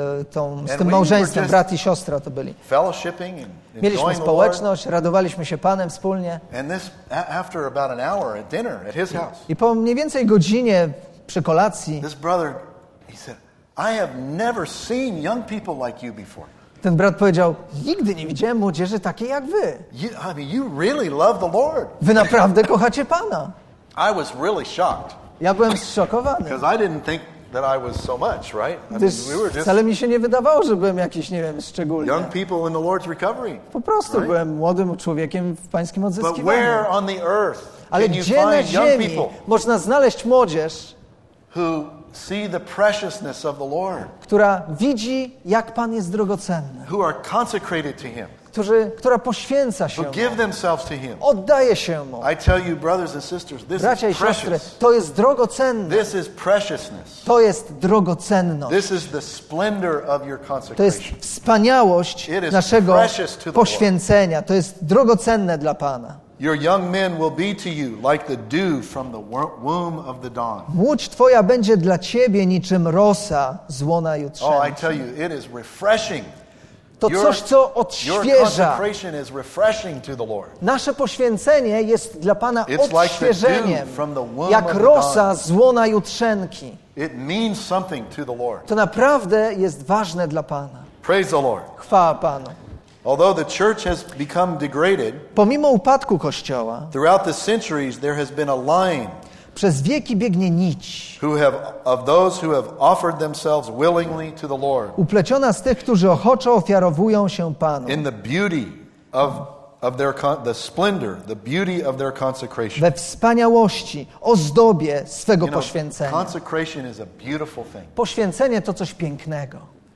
we tym were małżeństwem, just brat i siostra to byli. Fellowshipping and Mieliśmy enjoying the Lord. społeczność, radowaliśmy się Panem wspólnie. And this, after about an hour at dinner at his house, I po mniej więcej godzinie przy kolacji this brother, he said, I have never seen young people like you before. ten brat powiedział, nigdy nie widziałem młodzieży takiej jak wy. You really love the Lord. Wy naprawdę kochacie Pana. I was really shocked Ja byłem zszokowany. because I didn't think that I was so much, right? I mean, Gdyż we were just wcale mi się nie wydawało, że byłem jakiś, nie wiem, szczególny. young people in the Lord's recovery. Po prostu Right? byłem młodym człowiekiem w pańskim But odzyskiwaniu. where on the earth Ale can you gdzie na find young ziemi people można znaleźć młodzież, who see the preciousness of the Lord, która widzi, jak Pan jest drogocenny, who are consecrated to Him, która poświęca się who Mu, give themselves to Him? oddaje się Mu. I tell you, brothers and sisters, this Bracia i is siostry, precious. to jest drogocenne. This is preciousness. To jest drogocenność. This is the splendor of your To jest consecration. wspaniałość It is naszego precious to the poświęcenia. To jest drogocenne dla Pana. Your young men will be to you like the dew from the womb of the dawn. Łódź Twoja będzie dla Ciebie niczym rosa z łona Oh, I jutrzenki. tell you, it is refreshing. To coś, co Your odświeża. consecration is refreshing to the Lord. Nasze poświęcenie jest dla Pana It's like the odświeżeniem, dew from the womb jak of the rosa z łona jutrzenki. It means something to the Lord. To naprawdę jest ważne dla Pana. Praise the Lord. Chwała Panu. Although the church has become degraded, Pomimo upadku Kościoła, throughout the centuries there has been a line przez wieki biegnie nić, of those who have offered themselves willingly to the Lord upleciona z tych, którzy ochoczo ofiarowują się Panu. in the beauty of the splendor, the beauty of their consecration. We wspaniałości, ozdobie swego You know, poświęcenia. consecration is a beautiful thing. Poświęcenie to coś pięknego.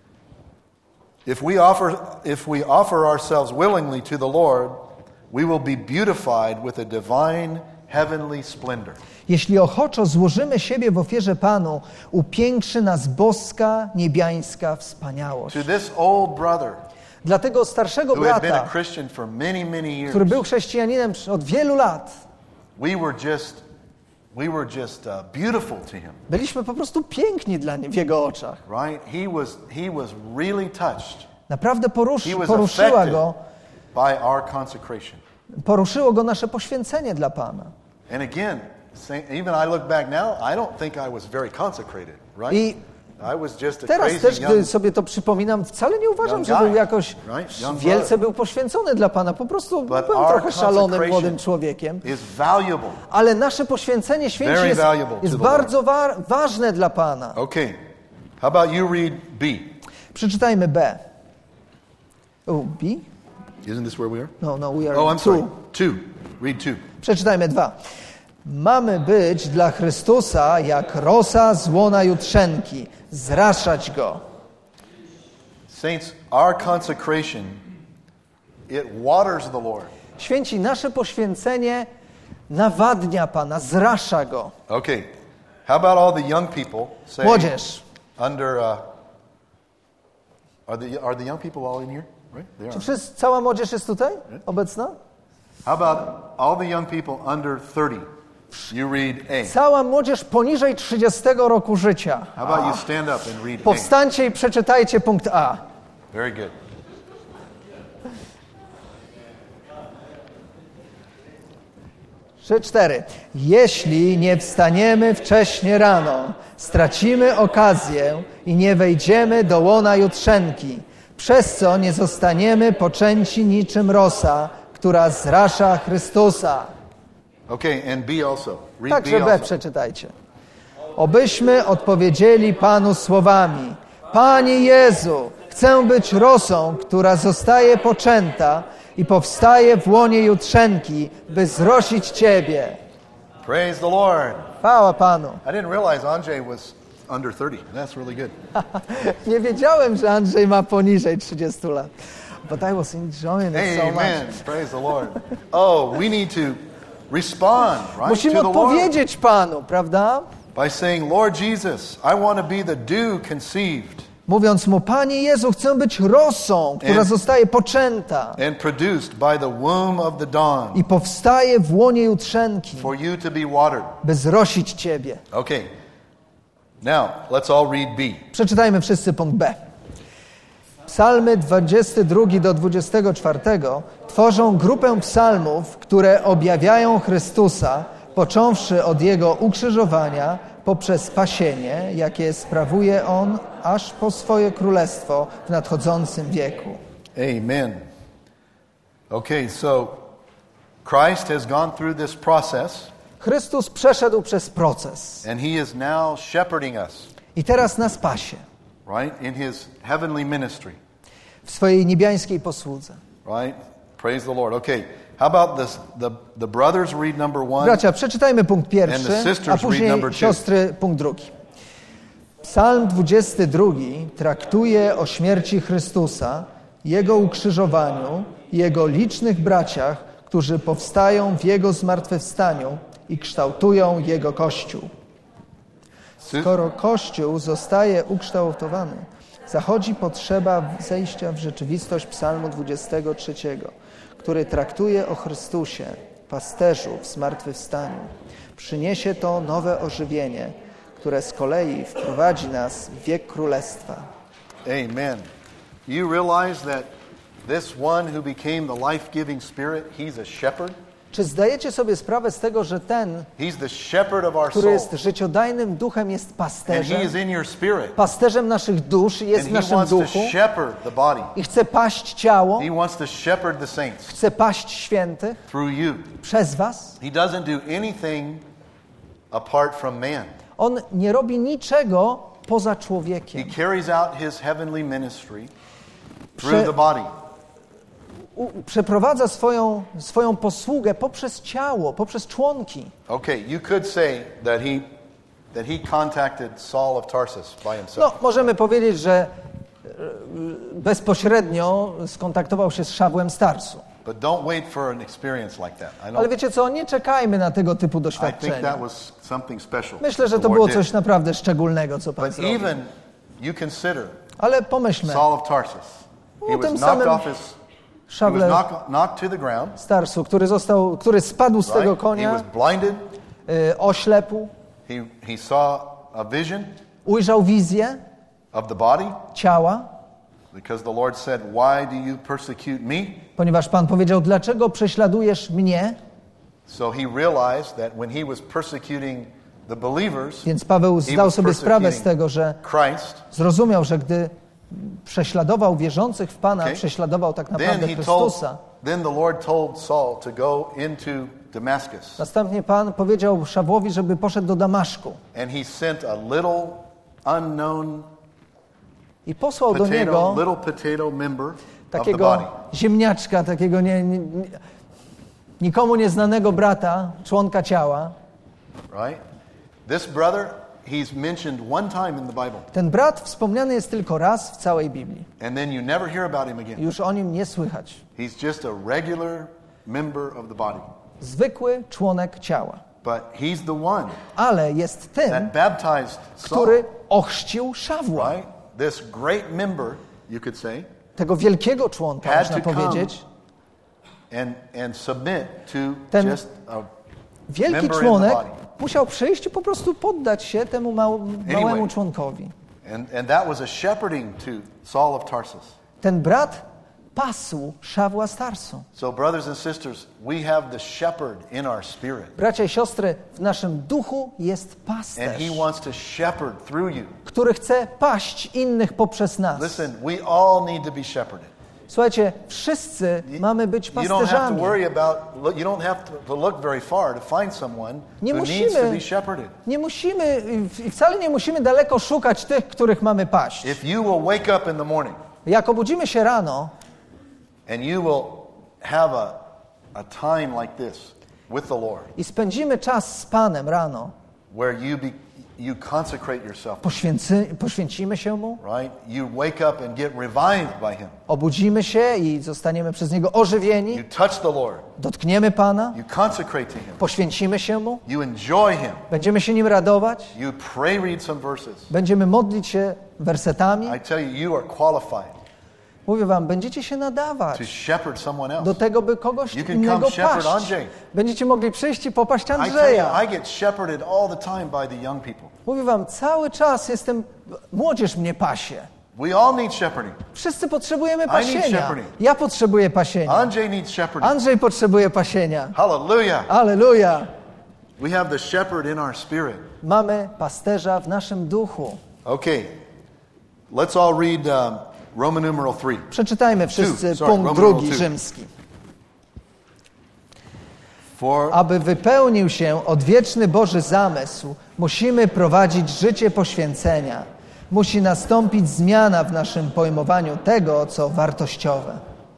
If we offer ourselves willingly to the Lord, we will be beautified with a divine heavenly splendor. Jeśli ochoczo złożymy siebie w ofierze Panu, upiększy nas boska, niebiańska wspaniałość. To this old brother Dla tego starszego who had been a brata, Christian for many, many years, który był chrześcijaninem od wielu lat, we were just beautiful to him, byliśmy po prostu piękni w jego oczach. right? He was really touched. Naprawdę He was poruszyła affected go by our consecration. Poruszyło go nasze poświęcenie dla Pana. And again, even I look back now, I don't think I was very consecrated, right? I I was just a teraz crazy też, gdy young... sobie to przypominam, wcale nie uważam, young że guy, był jakoś right? Young wielce brother. był poświęcony dla Pana. Po prostu But byłem our trochę szalonym, consecration młodym człowiekiem. is valuable. Ale nasze poświęcenie święci Very jest, valuable jest to the bardzo ważne dla Pana. Okay. How about you read B? Przeczytajmy B. B? Isn't this where we are? No, we are Oh, I'm two. sorry. 2. Read 2. Przeczytajmy 2. Mamy być dla Chrystusa jak rosa z łona jutrzenki, zraszać Go. Saints, our consecration, it waters the Lord. Święci, nasze poświęcenie nawadnia Pana, zrasza Go. Okay. How about all the young people say Młodzież, under are the young people all in here? Right? They are. czy cała młodzież jest tutaj obecna? How about all the young people under 30? You read A. Cała młodzież poniżej 30 roku życia. How about you stand up and read A? Powstańcie i przeczytajcie punkt A. Very good. Trzy, cztery. Jeśli nie wstaniemy wcześnie rano, stracimy okazję i nie wejdziemy do łona jutrzenki, przez co nie zostaniemy poczęci niczym rosa, która zrasza Chrystusa. Okay, and B also. Read Także B B also. przeczytajcie. Obyśmy odpowiedzieli Panu słowami: Panie Jezu, chcę być rosą, która zostaje poczęta i powstaje w łonie jutrzenki, by zrosić Ciebie. Praise the Lord. Chwała Panu. I didn't realize Andrzej was under 30. That's really good. Nie wiedziałem, że Andrzej ma poniżej 30 lat. But I was enjoying it so Amen. much. Praise the Lord. Oh, we need to respond, right, Musimy to the Lord odpowiedzieć Panu, prawda? by saying, Lord Jesus, I want to be the dew conceived Mówiąc Mu: Panie Jezu, chcę być rosą, która And- zostaje poczęta and produced by the womb of the dawn i powstaje w łonie jutrzenki, for you to be watered. by zrosić Ciebie. Okay. Now, let's all read B. Przeczytajmy wszyscy punkt B. Psalmy 22 do 24 tworzą grupę psalmów, które objawiają Chrystusa, począwszy od Jego ukrzyżowania, poprzez pasienie, jakie sprawuje On, aż po swoje królestwo w nadchodzącym wieku. Amen. Okay, so Christ has gone through this process, Chrystus przeszedł przez proces and He is now shepherding us, i teraz nas pasie right, in His heavenly ministry, w swojej niebiańskiej posłudze. right? Praise the Lord. Okay, how about this? The brothers read number 1. Bracia, przeczytajmy punkt And the pierwszy, sisters a read później number 2. siostry punkt drugi. Psalm 22 traktuje o śmierci Chrystusa, Jego ukrzyżowaniu i Jego licznych braciach, którzy powstają w Jego zmartwychwstaniu i kształtują Jego Kościół. Skoro Kościół zostaje ukształtowany, zachodzi potrzeba zejścia w rzeczywistość Psalmu 23, który traktuje o Chrystusie, pasterzu w zmartwychwstaniu. Przyniesie to nowe ożywienie, które z kolei wprowadzi nas w wiek Królestwa. Amen. You realize that this one who became the life-giving Spirit, He's a shepherd? Czy zdajecie sobie sprawę z tego, że ten, He's the shepherd of our który soul. jest życiodajnym duchem, jest And pasterzem, He is in your spirit. pasterzem naszych dusz i jest And w He naszym wants to duchu shepherd the body. i chce paść ciało, He wants to shepherd the saints chce paść świętych through you. przez was. He doesn't do anything apart from man. On nie robi niczego poza He człowiekiem. carries out His heavenly ministry Prze- through the body. Przeprowadza swoją posługę poprzez ciało, poprzez członki. Okay, you could say that he contacted Saul of Tarsus by himself. No, możemy powiedzieć, że bezpośrednio skontaktował się z Szawłem z Tarsu. But don't wait for an experience like that. Ale wiecie co, nie czekajmy na tego typu I think doświadczenia. that was something special. Myślę, że the to Lord było did. coś naprawdę szczególnego, co Pan But zrobił. even you consider Ale pomyślmy, Saul of Tarsus. He O was tym knocked samym off his. He was Szawle knocked to the ground. z Tarsu, który spadł z tego Right? He konia, was blinded. oślepł, He saw a vision ujrzał wizję of the body, ciała, Because the Lord said, "Why do you persecute me?" Ponieważ Pan powiedział, dlaczego prześladujesz mnie? So he realized that when he was persecuting the believers, Więc Paweł he zdał was sobie sprawę z persecuting tego, że Christ. zrozumiał, że gdy prześladował wierzących w Pana, Okay. prześladował tak Then naprawdę he Chrystusa. then the Lord told Saul to go into Damascus. Następnie Pan powiedział Szawłowi, żeby poszedł do Damaszku. And he sent a little unknown I posłał do niego potato member of the takiego body. ziemniaczka, takiego nikomu nieznanego brata, członka ciała. Right? This brother, he's mentioned one time in the Bible. Ten brat wspomniany jest tylko raz w całej Biblii. And then you never hear about him again. Już o nim nie słychać. He's just a regular member of the body. Zwykły członek ciała. But he's the one Ale jest tym, that baptized Saul. który ochrzcił Szawła. Right? This great member, you could say, Tego wielkiego członka, had można to come powiedzieć. and submit to Ten just a Wielki member in the członek body. musiał przyjść i po prostu poddać się temu małemu członkowi. And that was a shepherding to Saul of Tarsus. Ten brat pasł Szawła z Tarsu. So brothers and sisters, we have the shepherd in our spirit. Bracia i siostry, w naszym duchu jest And pasterz, he wants to shepherd through you. który chce paść innych poprzez nas. Listen, we all need to be shepherded. Słuchajcie, wszyscy mamy być You don't have to pasterzami. worry about, you don't have to look very far to find someone Nie who needs musimy- to be shepherded. Nie musimy, i wcale nie musimy daleko szukać tych, których mamy paść. If you will wake up in the morning Jak obudzimy się rano and you will have a time like this with the Lord, i spędzimy czas z Panem rano, where you consecrate yourself, poświęcimy się Mu, right? You wake up and get revived by Him. obudzimy się i zostaniemy przez Niego ożywieni, You touch the Lord. dotkniemy Pana, You consecrate to Him. poświęcimy się Mu, You enjoy Him. będziemy się Nim radować, You pray, read some verses. będziemy modlić się wersetami. I tell you, you are qualified Mówię wam, będziecie się to nadawać shepherd someone else. do tego, by kogoś You can innego come shepherd paść. Andrzej. Będziecie mogli przyjść i popaść I tell you, Andrzeja. I get shepherded all the time by the young people. Mówię wam, cały czas młodzież mnie pasie. We all need shepherding. Wszyscy potrzebujemy need pasienia. shepherding. Ja potrzebuję pasienia. Andrzej needs shepherding. Andrzej potrzebuje pasienia. Hallelujah. Alleluja. We have the shepherd in our spirit. Mamy pasterza w naszym duchu. Okay. Let's all read Roman numeral 3. Przeczytajmy wszyscy Two, sorry, punkt Roman drugi, numeral two. rzymski. For Aby wypełnił się odwieczny Boży zamysł, musimy prowadzić życie poświęcenia. Musi nastąpić zmiana w naszym pojmowaniu tego, co wartościowe.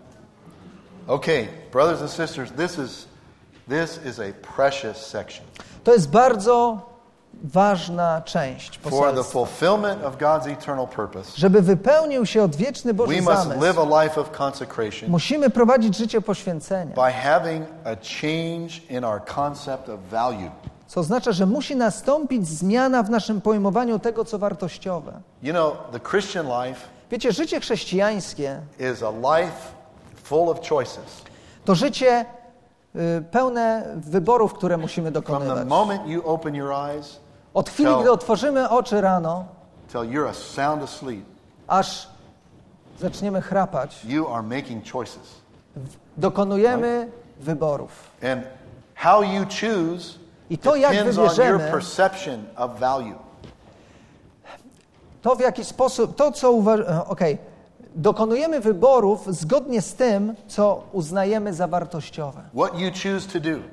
Okay, brothers and sisters, this is a precious section. To jest bardzo ważna część For the poselstwa. fulfillment of God's eternal purpose, Żeby wypełnił się odwieczny Boży we must zamysł, live a life of consecration musimy prowadzić życie poświęcenia. by having a change in our concept of value. Co oznacza, że musi nastąpić zmiana w naszym pojmowaniu tego, co wartościowe. You know, the Christian life Wiecie, życie chrześcijańskie is a life full of choices. to życie pełne wyborów, które musimy From the dokonywać. moment you open your eyes Od chwili, gdy otworzymy oczy rano, till you're sound asleep, aż zaczniemy chrapać, you are making choices. dokonujemy wyborów. And how you choose I to, jak depends on your wybierzemy, perception of value. to w jaki sposób, to co dokonujemy wyborów zgodnie z tym, co uznajemy za wartościowe. What you choose to do,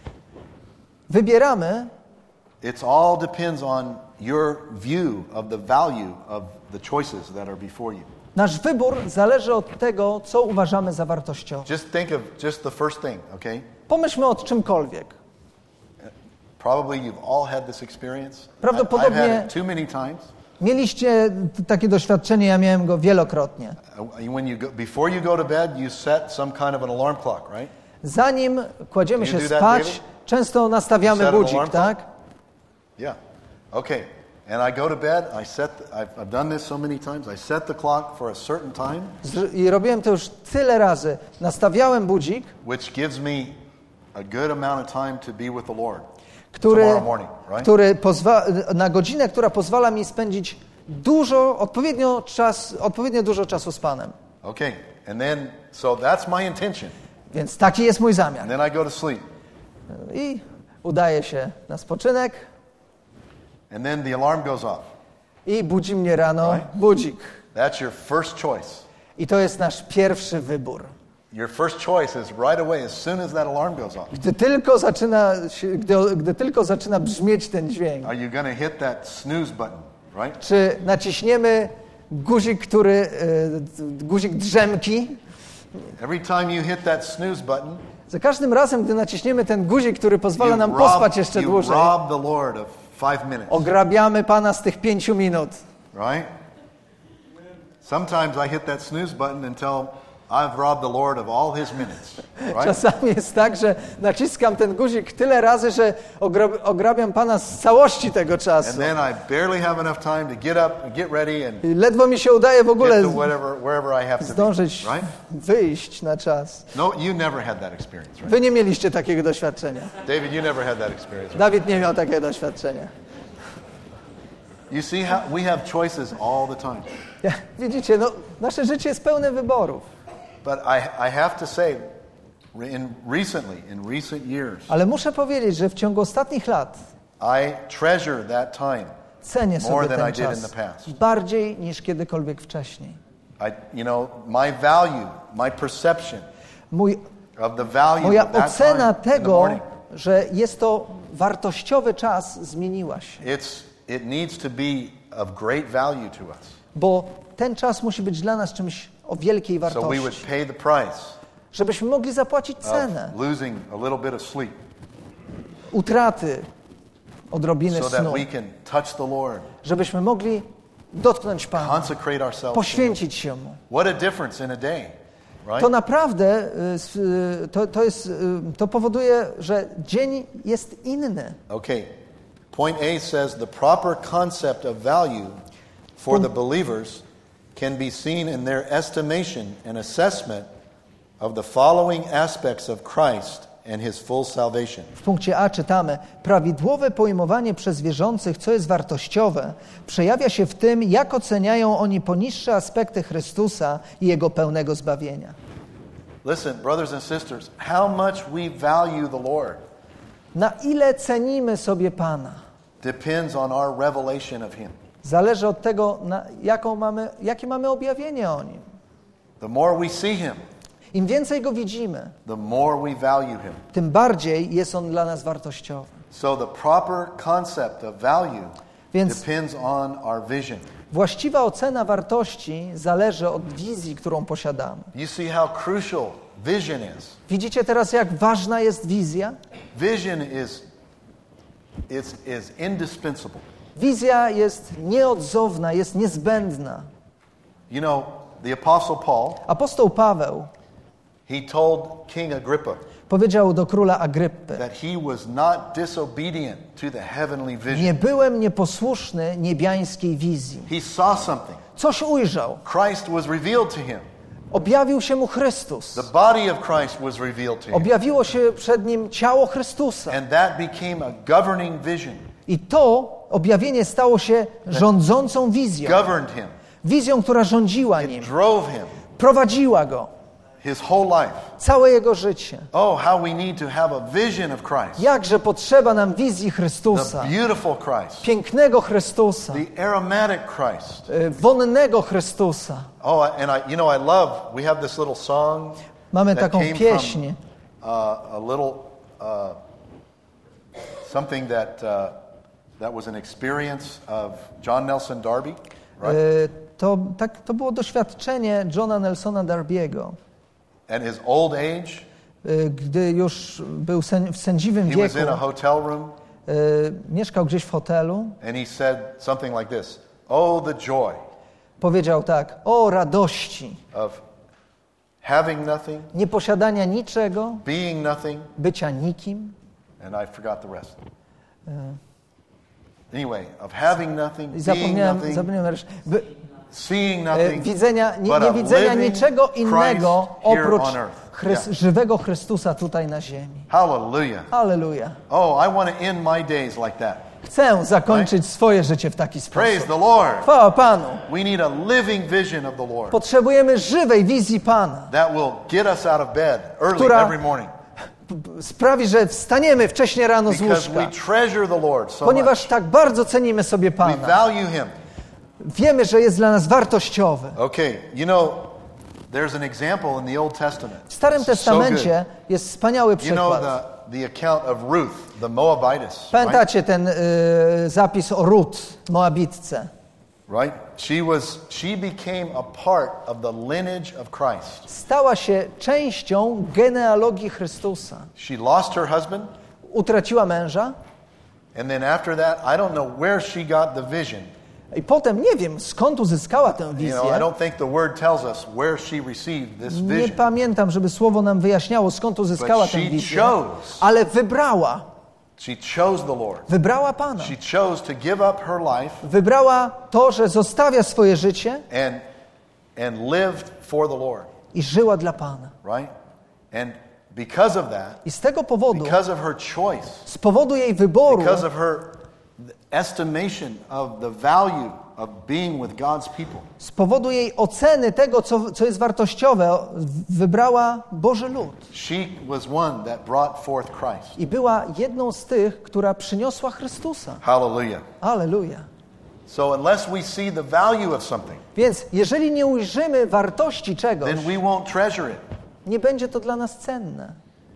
Wybieramy, it all depends on your view of the value of the choices that are before you. nasz wybór zależy od tego, co uważamy za wartościowe. Just think of just the first thing, okay? Pomyślmy o czymkolwiek. Probably you've all had this experience. Prawdopodobnie- I've had it too many times. Mieliście takie doświadczenie, ja miałem go wielokrotnie. Before you go to bed, you set some kind of an alarm clock, right? Zanim kładziemy You się do that, spać, David? często nastawiamy Set an budzik, alarm tak? Yeah. Okay. And I go to bed. I've done this so many times. I set the clock for a certain time, I robiłem to już tyle razy. Nastawiałem budzik, which gives me a good amount of time to be with the Lord który tomorrow morning, right? na godzinę, która pozwala mi spędzić odpowiednio dużo czasu z Panem. Okay, and then, so that's my intention. Więc taki jest mój zamiar. And then I go to sleep. I udaję się na spoczynek And then the alarm goes off. i budzi mnie rano Right. budzik. That's your first choice. I to jest nasz pierwszy wybór. Your first choice is right away as soon as that alarm goes off. Gdy tylko zaczyna brzmieć ten dźwięk, Are you going to hit that snooze button, right? czy naciśniemy guzik, guzik drzemki? Every time you hit that snooze button, Za każdym razem, gdy naciśniemy ten guzik, który pozwala nam pospać jeszcze you dłużej, rob the Lord of 5 minutes, ograbiamy Pana z tych 5 minut. right? Sometimes I hit that snooze button until I've robbed the Lord of all his minutes, right? Czasami jest tak, że naciskam ten guzik tyle razy, że ograbiam Pana z całości tego And czasu. then I barely have enough time to get up and get ready and I ledwo mi się udaje w ogóle get to wherever I have to be, zdążyć right? wyjść na czas. No, you never had that experience, right? Wy nie mieliście takiego doświadczenia. David, you never had that experience, right? Dawid nie miał takiego doświadczenia. You see how we have choices all the time. Widzicie, no, nasze życie jest pełne wyborów. But I have to say, in recent years, Ale muszę powiedzieć, że w ciągu ostatnich lat I treasure that time cenię more sobie than I ten did in czas the past. bardziej niż kiedykolwiek wcześniej. My value, my perception of the value Moja of that ocena time in the tego, morning, że jest to wartościowy czas, zmieniła się. it needs to be of great value to us. Bo ten czas musi być dla nas czymś o wielkiej So we would wartości. pay the price Żebyśmy mogli zapłacić cenę of losing a little bit of sleep utraty odrobiny so that snu. we can touch the Lord, Żebyśmy mogli dotknąć Pana, consecrate ourselves to Him. poświęcić się Mu. What a difference in a day, right? To naprawdę to powoduje, że dzień jest inny. Okay. Point A says the proper concept of value for the believers can be seen in their estimation and assessment of the following aspects of Christ and His full salvation. W punkcie A czytamy: prawidłowe pojmowanie przez wierzących, co jest wartościowe, przejawia się w tym, jak oceniają oni poniższe aspekty Chrystusa i Jego pełnego zbawienia. Listen, brothers and sisters, how much we value the Lord Na ile cenimy sobie Pana, depends on our revelation of Him. zależy od tego, jakie mamy objawienie o Nim. The more we see Him, Im więcej Go widzimy, the more we value Him. tym bardziej jest On dla nas wartościowy. So the proper concept of value Więc depends on our vision. właściwa ocena wartości zależy od wizji, którą posiadamy. You see how crucial vision is. Widzicie teraz, jak ważna jest wizja? Vision is indispensable. Wizja jest nieodzowna, jest niezbędna. You know, the Apostle Paul, Apostoł Paweł he told King Agrippa powiedział do króla Agryppy: that he was not disobedient to the heavenly vision. nie byłem nieposłuszny niebiańskiej wizji. He saw something. Coś ujrzał. Christ was revealed to him. Objawił się mu Chrystus. The body of Christ was revealed to him. Objawiło się przed nim ciało Chrystusa. And that became a governing vision. I to objawienie stało się rządzącą wizją. Governed him. Wizją, która rządziła It nim. drove him. Prowadziła go. His whole life. Całe jego życie. Oh, how we need to have a vision of Christ. Jakże potrzeba nam wizji The Chrystusa. beautiful Christ. Pięknego Chrystusa. The aromatic Christ. Wonnego Chrystusa. Oh, and I love, we have this little song Mamy that taką came pieśń. from a little, something that was an experience of John Nelson Darby, right? To było doświadczenie Johna Nelsona Darby'ego. At his old age, Gdy już był w sędziwym he was wieku, in a hotel room, mieszkał gdzieś w hotelu, and he said something like this: "Oh, the joy powiedział tak: o radości of having nothing, nieposiadania niczego, being nothing," bycia nikim. and I forgot the rest. Anyway, of having nothing, being nothing, Zapomniałem resztę. seeing nothing, Nie widzenia niczego innego oprócz on earth. żywego Chrystusa tutaj na ziemi. Hallelujah. Halleluja. Oh, I want to end my days like that. Chcę zakończyć swoje życie w taki Praise sposób. the Lord. Chwała Panu. We need a living vision of the Lord Potrzebujemy żywej wizji Pana, that will get us out of bed early Która every morning sprawi, że wstaniemy wcześnie rano z because we łóżka, treasure the Lord so ponieważ much. tak bardzo cenimy sobie We Pana. value Him. Wiemy, że jest dla nas wartościowy. Okay, you know, there's an example in the Old Testament. W Starym It's so Testamencie jest wspaniały good. You know przykład. the account of Ruth, the Moabitess, right? Pamiętacie ten zapis o Rut, Moabitce? Right? She became a part of the lineage of Christ. Stała się częścią genealogii Chrystusa. She lost her husband, Utraciła męża and then after that, I don't know where she got the vision. i potem nie wiem, skąd uzyskała tę You wizję. know, I don't think the word tells us where she received this Nie vision. pamiętam, żeby słowo nam wyjaśniało, skąd uzyskała But tę she wizję. chose. Ale wybrała. She chose the Lord. Wybrała Pana. She chose to give up her life Wybrała to, że zostawia swoje życie and lived for the Lord, i żyła dla Pana. right? And because of that, I z tego powodu, because of her choice, z powodu jej wyboru, because of her estimation of the value of being with God's people, z powodu jej oceny tego, co jest wartościowe, wybrała Boży lud. she was one that brought forth Christ. I była jedną z tych, która przyniosła Chrystusa. Hallelujah. Alleluja. So unless we see the value of something, Więc jeżeli nie ujrzymy wartości czegoś, then we won't treasure it. nie będzie to dla nas cenne.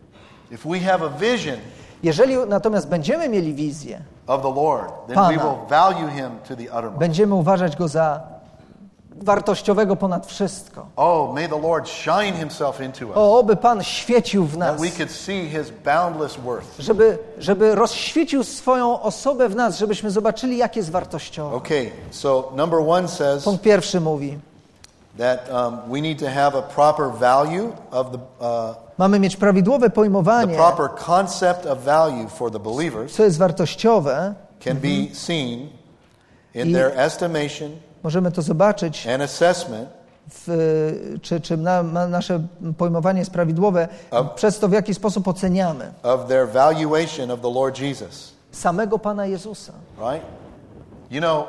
If we have a vision Jeżeli natomiast będziemy mieli wizję, of the Lord, then Pana. we will value Him to the uttermost. będziemy uważać Go za wartościowego ponad wszystko. Oh, may the Lord shine Himself into us, O, oby Pan świecił w that nas, we could see His boundless worth. żeby rozświecił swoją osobę w nas, żebyśmy zobaczyli, jak jest wartościowy. Okay, so number one says Punkt pierwszy mówi, that we need to have a proper value of mamy mieć prawidłowe the pojmowanie, proper concept of value for the believers co jest wartościowe. can be seen in I- their estimation Możemy to zobaczyć, and assessment czy nasze pojmowanie jest prawidłowe, przez to, w jaki sposób oceniamy of their valuation of the Lord Jesus, samego Pana Jezusa. right? You know,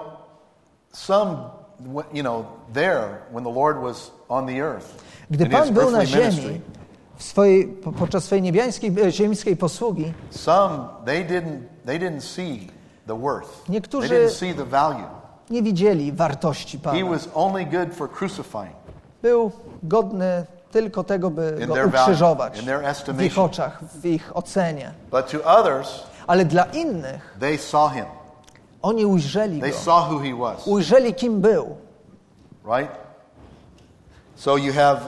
there when the Lord was on the earth Gdy in His Pan był na earthly ministry, ziemi, podczas swojej ziemskiej posługi, some they didn't see the worth. They Niektórzy- didn't see the value. nie widzieli wartości He Pana. was only good for crucifying. Był godny tylko tego, by In Go their value, ukrzyżować in their w estimation. ich oczach, w ich ocenie. But to others, Ale dla innych they saw Him. oni ujrzeli They Go. saw who He was, Ujrzeli, kim był. right? So you have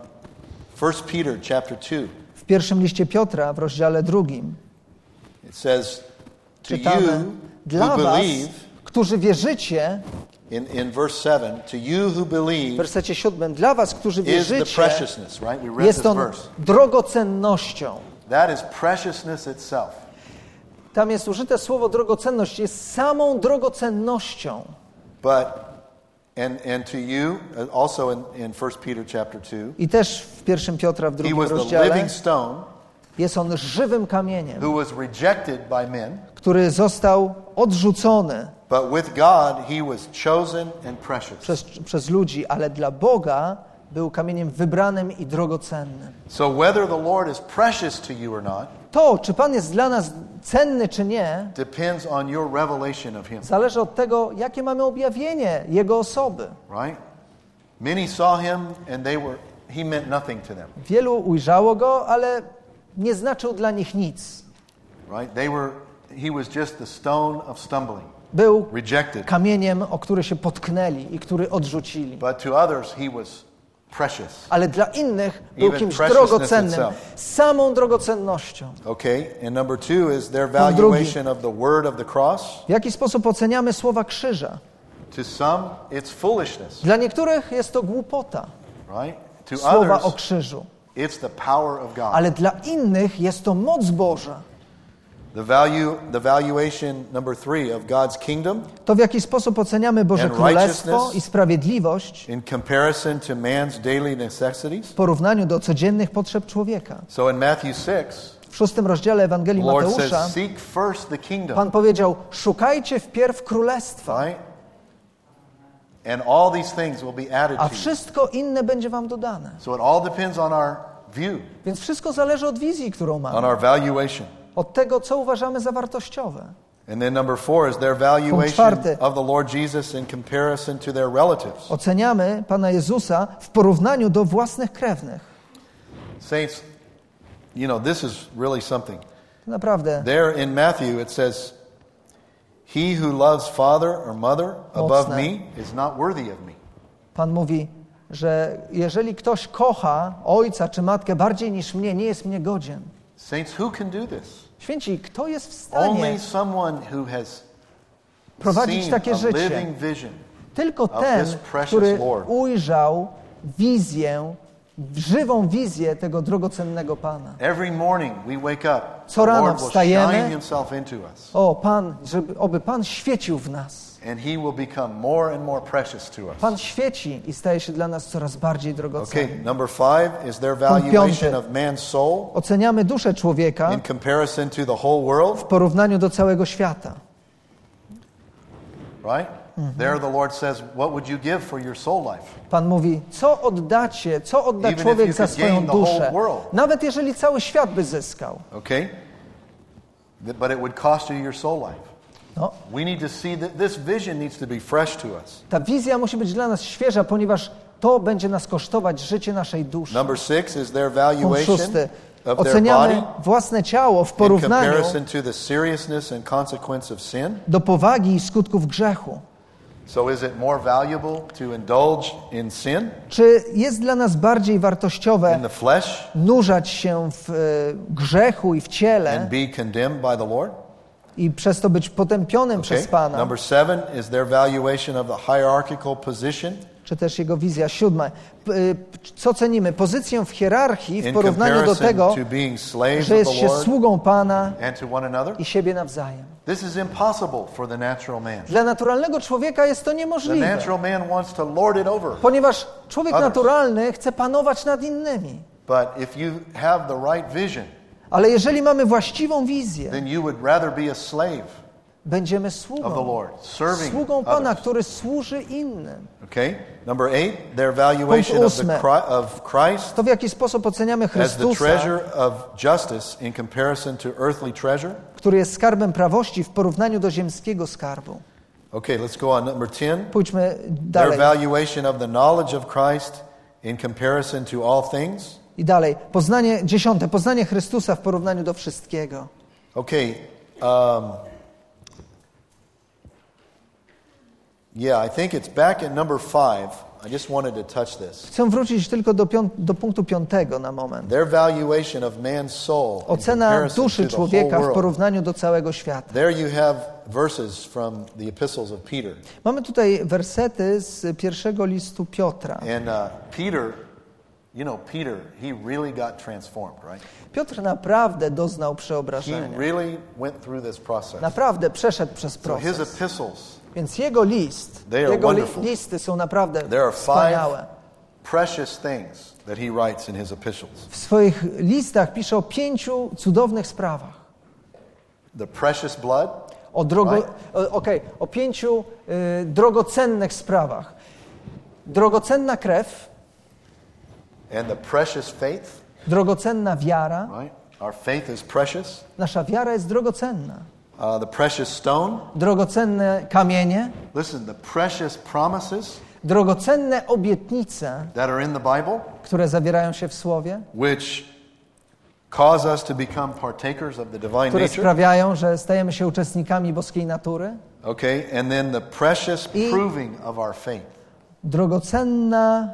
1 Peter chapter 2. W pierwszym liście Piotra, w rozdziale 2, It says, to czytamy, you dla who was, believe, którzy wierzycie, in verse 7, to you who w believe wersecie 7, dla was, którzy is the wierzycie, preciousness, right? We read jest this on verse. drogocennością. That is preciousness itself. Tam jest użyte słowo drogocenność, jest samą drogocennością. But, and to you, also in 1 Peter chapter 2, I też w 1 Piotra w He drugim was the rozdziale living stone jest on żywym kamieniem, who was rejected by men, który został odrzucony but with God He was chosen and precious. przez ludzi, ale dla Boga był kamieniem wybranym i drogocennym. So whether the Lord is precious to you or not To, czy Pan jest dla nas cenny, czy nie, depends on your revelation of Him, zależy od tego, jakie mamy objawienie Jego osoby. right? Many saw Him and He meant nothing to them, Wielu ujrzało Go, ale nie znaczył dla nich nic. right? He was just the stone of stumbling, Był rejected. kamieniem, o który się potknęli i który odrzucili. But to others He was precious. Ale dla innych był Even kimś preciousness drogocennym, itself. samą drogocennością. Okay, and number 2 is their Punkt drugi. valuation of the word of the cross. W jaki sposób oceniamy słowa krzyża? To some, it's foolishness, Dla niektórych jest to głupota, right? To słowa o others, krzyżu. it's the power of God. Ale dla innych jest to moc Boża. The valuation number 3 of God's kingdom To w jaki sposób oceniamy Boże And Królestwo righteousness. i sprawiedliwość in comparison to man's daily necessities. w porównaniu do codziennych potrzeb człowieka. So in Matthew 6, W 6 rozdziale Ewangelii The Lord Mateusza says, seek first the kingdom. Pan powiedział, szukajcie wpierw królestwa, Right? And all these things will be added a to you. wszystko inne będzie wam dodane. So it all depends on our view, Więc wszystko zależy od wizji, którą on mamy. our valuation. Od tego, co uważamy za wartościowe. And then number 4 is their valuation czwarty. of the Lord Jesus in comparison to their relatives. Oceniamy Pana Jezusa w porównaniu do własnych krewnych. Saints, you know, this is really something. Naprawdę There in Matthew it says, he who loves father or mother above Mocne. me is not worthy of me. Pan mówi, że jeżeli ktoś kocha ojca czy matkę bardziej niż mnie, nie jest mnie godzien. Saints, who can do this? Święci, kto jest w stanie Only someone who has prowadzić seen takie a życie? living vision. Tylko of ten, this precious który Lord. ujrzał wizję, żywą wizję tego drogocennego Pana. Every morning we wake up, Co the rano Lord will wstajemy. shine himself into us. O Pan, oby Pan świecił w nas. And he will become more and more precious to us. Pan świeci i staje się dla nas coraz bardziej drogocenny. Okay, number 5 is their valuation of man's soul Oceniamy duszę człowieka in comparison to the whole world, w porównaniu do całego świata. right? There the Lord says, what would you give for your soul life? Pan mówi, co oddacie, co odda Even if człowiek you za could swoją gain the whole duszę, world. nawet jeżeli cały świat by zyskał. Okay? But it would cost you your soul life. No, We need to see that this vision needs to be fresh to us. ta wizja musi być dla nas świeża, ponieważ to będzie nas kosztować życie naszej duszy. Number 6 is their Punkt valuation 6. of their Oceniamy body własne ciało w in porównaniu comparison to the seriousness and consequence of sin. do powagi i skutków grzechu. So is it more valuable to indulge in sin, Czy jest dla nas bardziej wartościowe in the flesh, nurzać się w grzechu i w ciele and be condemned by the Lord? i przez to być potępionym Okay. przez Pana? Number 7 is their valuation of the hierarchical position Czy też jego wizja 7. Co cenimy? Pozycję w hierarchii w in porównaniu do comparison tego, to being slaves że of jest the się Lord sługą Pana and to one another. i siebie nawzajem. This is impossible for the natural man. Dla naturalnego człowieka jest to The niemożliwe, natural man wants to lord it over. ponieważ człowiek Others. naturalny chce panować nad innymi. But if you have the right vision, Ale jeżeli mamy właściwą wizję, then you would rather be a slave będziemy of the sługą. Lord, serving Sługą Pana, others. który służy innym. Okay? Number 8, their valuation of, Punkt of Christ To w jaki sposób oceniamy as the Chrystusa, treasure of justice in comparison to earthly treasure. który jest skarbem prawości w porównaniu do ziemskiego skarbu. Okay, let's go on. Number 10, Pójdźmy their dalej. valuation of the knowledge of Christ in comparison to all things. I dalej. 10. Poznanie Chrystusa w porównaniu do wszystkiego. Okay, yeah, I think it's back at number 5. I just wanted to touch this. Chcę wrócić tylko do punktu 5 na moment. Their valuation of man's soul in Ocena comparison duszy to the whole człowieka w world. porównaniu do całego świata. There you have verses from the epistles of Peter. Mamy tutaj wersety z pierwszego listu Piotra. And Peter, you know, Peter, he really got transformed, right? Piotr naprawdę doznał He przeobrażenia. really went through this process. Naprawdę przeszedł przez So his proces. epistles, Więc jego list, They are jego wonderful. listy są naprawdę there are 5 wspaniałe. precious things that he writes in his epistles. W swoich listach pisze o 5 cudownych sprawach. The precious blood, O 5 drogocennych sprawach. Drogocenna krew, and the precious faith, drogocenna wiara. right? Our faith is precious. Nasza wiara jest drogocenna. The precious stone. Drogocenne kamienie, Listen, the precious promises drogocenne obietnice, that are in the Bible, które zawierają się w Słowie, which cause us to become partakers of the divine które nature. sprawiają, że stajemy się uczestnikami boskiej natury. Okay, and then the precious I- proving of our faith. Drogocenna,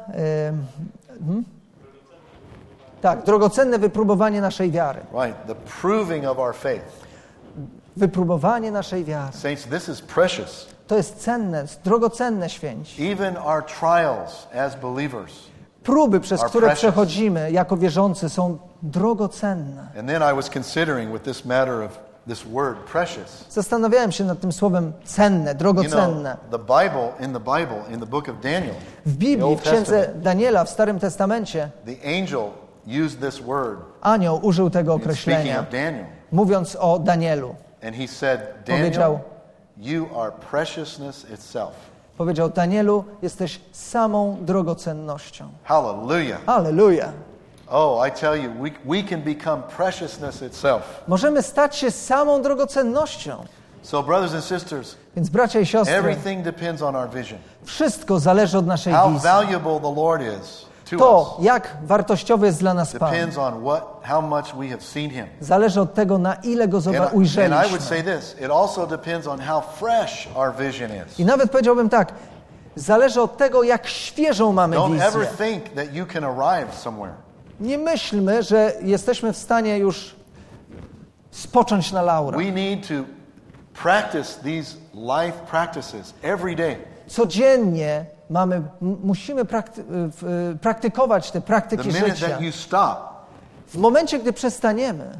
drogocenne wypróbowanie naszej wiary. Right, the proving of our faith. Wypróbowanie naszej wiary. Saints, this is precious. To jest cenne, drogocenne, święci. Even our trials as believers. Próby, przez Are które precious. przechodzimy jako wierzący, są drogocenne. And then I was considering with this matter of this word precious. Zastanawiałem się nad tym słowem cenne, You know, drogocenne. the Bible, in the book of Daniel, W the Biblii, Old w księdze Testament, Daniela w Starym Testamencie, the angel used this word Anioł użył tego in speaking określenia, of Daniel. mówiąc o Danielu. And he said, Daniel, Powiedział, you are preciousness itself. powiedział, Danielu, jesteś samą drogocennością. Hallelujah. Halleluja. Oh, I tell you, we can become preciousness itself. Możemy stać się samą drogocennością. So, brothers and sisters, Więc bracia i siostry, everything depends on our vision. wszystko zależy od naszej How wizji. valuable the Lord is to To, us jak wartościowy jest dla nas Pan, depends on how much we have seen Him. zależy od tego, na ile Go And I would ujrzeliśmy. say this, it also depends on how fresh our vision is. I nawet powiedziałbym tak, zależy od tego, jak świeżą mamy Don't ever wizję. think that you can arrive somewhere. Nie myślmy, że jesteśmy w stanie już spocząć na laurach. We need to practice these life practices every day. Codziennie musimy praktykować te The praktyki minute życia. that you stop, W momencie, gdy przestaniemy,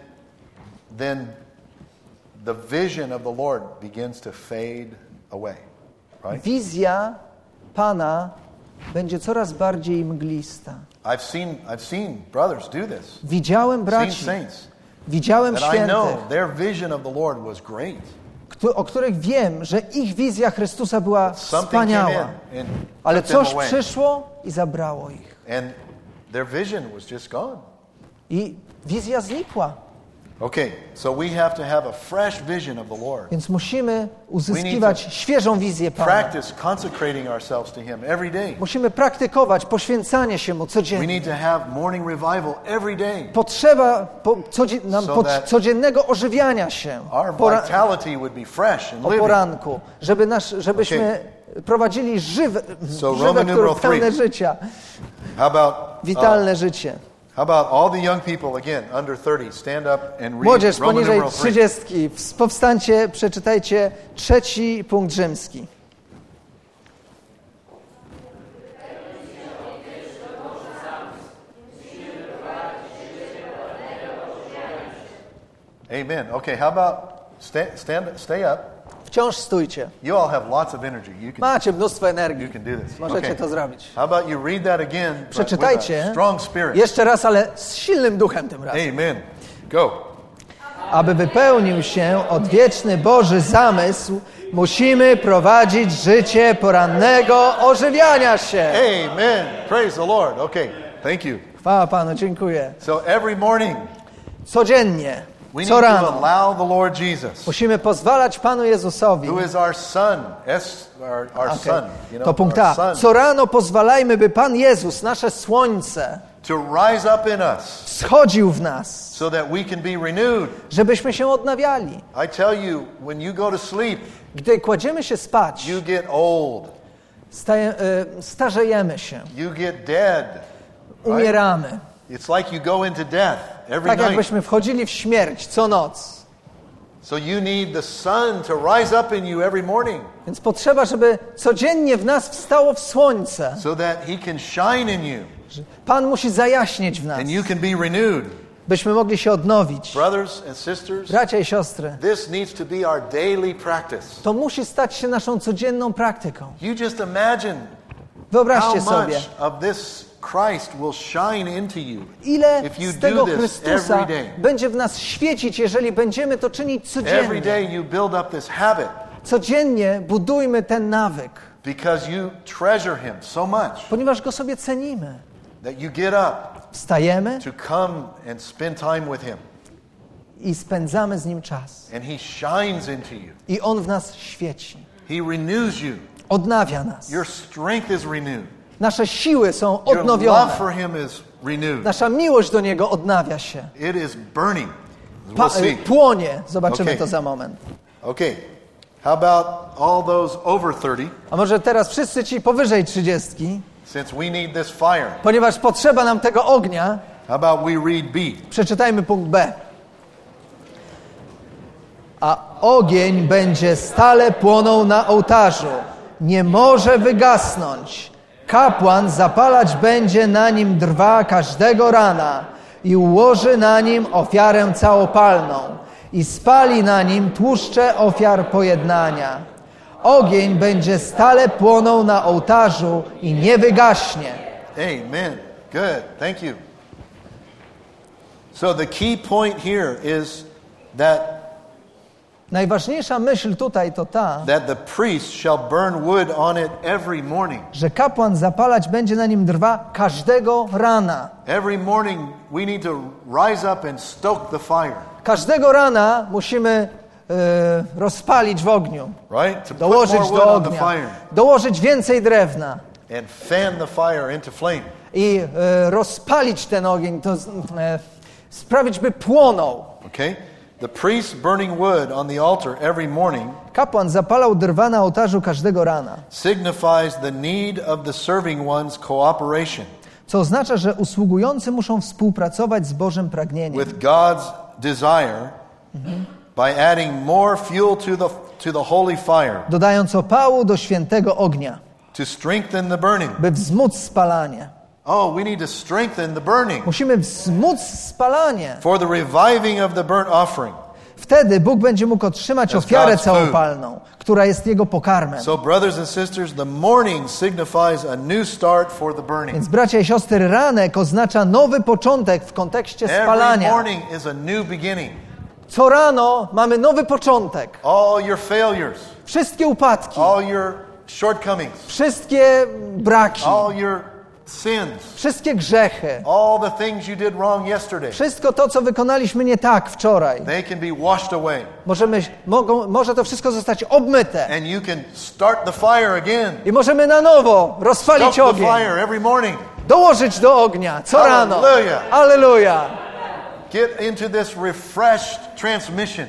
then the vision of the Lord begins to fade away. Right? wizja Pana będzie coraz bardziej mglista. I've seen brothers do this. Widziałem Seen braci, saints widziałem that I know świętych, their vision of the Lord was great. o których wiem, że ich wizja Chrystusa była Something came wspaniała, in and ale took them coś away. przyszło i zabrało ich. And their vision was just gone. I wizja znikła. Okay, so we have to have a fresh vision of the Lord. Więc musimy uzyskiwać świeżą wizję Pana. Practice consecrating ourselves to Him every day. Musimy praktykować poświęcanie się Mu We codziennie. need to have morning revival every day. Potrzeba nam So that codziennego ożywiania się Our vitality would be fresh and o living. poranku, żebyśmy prowadzili żywe, Roman które numeral pełne 3. życia, How about witalne życie. how about all the young people again under 30 stand up and read Młodzież Roman poniżej numeral 3. 30, powstańcie, przeczytajcie 3 punkt rzymski. Amen. Okay, how about stay up. Wciąż stójcie. You all have lots of energy. Macie mnóstwo You energii. can do this. Możecie Okay. to zrobić. How about you read that again but with Przeczytajcie a strong spirit. jeszcze raz, ale z silnym duchem tym razem. Amen. Go. Aby wypełnił się odwieczny Boży zamysł, musimy prowadzić życie porannego ożywiania się. Amen. Praise the Lord. Okay. Thank you. Chwała Panu, dziękuję. So every morning Codziennie, we need co to rano, allow the Lord Jesus, musimy pozwalać Panu Jezusowi. who is our son, our Okej. son, you know, To punkt our A. son, Co rano pozwalajmy, by Pan Jezus, nasze słońce, to rise up in us schodził w nas, so that we can be renewed. żebyśmy się odnawiali. I tell you, when you go to sleep, Gdy kładziemy się spać, you get old, starzejemy się, you get dead. umieramy. It's like you go into death every Tak night. jakbyśmy wchodzili w śmierć co noc. So you need the sun to rise up in you every morning Więc potrzeba, żeby codziennie w nas wstało w słońce. so that He can shine in you Pan musi zajaśnieć w nas, and you can be renewed. byśmy mogli się odnowić. Brothers and sisters, Bracia i siostry, this needs to be our daily practice. to musi stać się naszą codzienną praktyką. You just imagine how Wyobraźcie sobie, much of this Christ will shine into you ile if you z do tego this Chrystusa every day. będzie w nas świecić, jeżeli będziemy to czynić Every codziennie. day you build up this habit Codziennie budujmy ten nawyk, because you treasure Him so much ponieważ Go sobie cenimy. that you get up Wstajemy to come and spend time with Him. i spędzamy z Nim czas. And He shines into you. I On w nas świeci. He renews you. Odnawia nas. Your strength is renewed. Nasze siły są Your love odnowione. for Him is renewed. Nasza miłość do Niego odnawia się. It is burning. We'll see. Płonie. Zobaczymy Okay. to za moment. Okay. How about all those over 30? A może teraz wszyscy ci powyżej 30, Since we need this fire, ponieważ potrzeba nam tego ognia, how about we read B? przeczytajmy punkt B. A ogień będzie stale płonął na ołtarzu. Nie może wygasnąć. Kapłan zapalać będzie na nim drwa każdego rana i ułoży na nim ofiarę całopalną i spali na nim tłuszcze ofiar pojednania. Ogień będzie stale płonął na ołtarzu i nie wygaśnie. Amen. Good. Thank you. So the key point here is that Najważniejsza myśl tutaj to ta, the priest shall burn wood on it every morning. że kapłan zapalać będzie na nim drwa każdego rana. Every morning we need to rise up and stoke the fire. Każdego rana musimy rozpalić w ogniu, Right? To put dołożyć more do wood on the ognia, fire dołożyć więcej drewna and fan the fire into flame. i rozpalić ten ogień, to sprawić, by płonął. Okay? The priest burning wood on the altar every morning Kapłan zapalał drwa na ołtarzu każdego rana, signifies the need of the serving one's cooperation co oznacza, że usługujący muszą współpracować z Bożym pragnieniem, with God's desire by adding more fuel to the holy fire dodając opału do świętego ognia, to strengthen the burning. by wzmóc spalanie. Oh, we need to strengthen the burning Musimy wzmóc spalanie. for the reviving of the burnt offering. Wtedy Bóg będzie mógł otrzymać That's ofiarę God's całopalną, która jest Jego pokarmem. So, brothers and sisters, the morning signifies a new start for the burning. Więc bracia i siostry, ranek oznacza nowy początek w kontekście Every spalania. morning is a new beginning. Co rano mamy nowy początek. All your failures, Wszystkie upadki, all your shortcomings, wszystkie braki, all your sins, wszystkie grzechy, all the things you did wrong yesterday, wszystko to, co wykonaliśmy nie tak wczoraj, they can be washed away. może to wszystko zostać obmyte. And you can start the fire again. I możemy na nowo rozpalić Stoke the ogień, fire every morning. dołożyć do ognia co rano. Hallelujah. Alleluja. Get into this refreshed transmission.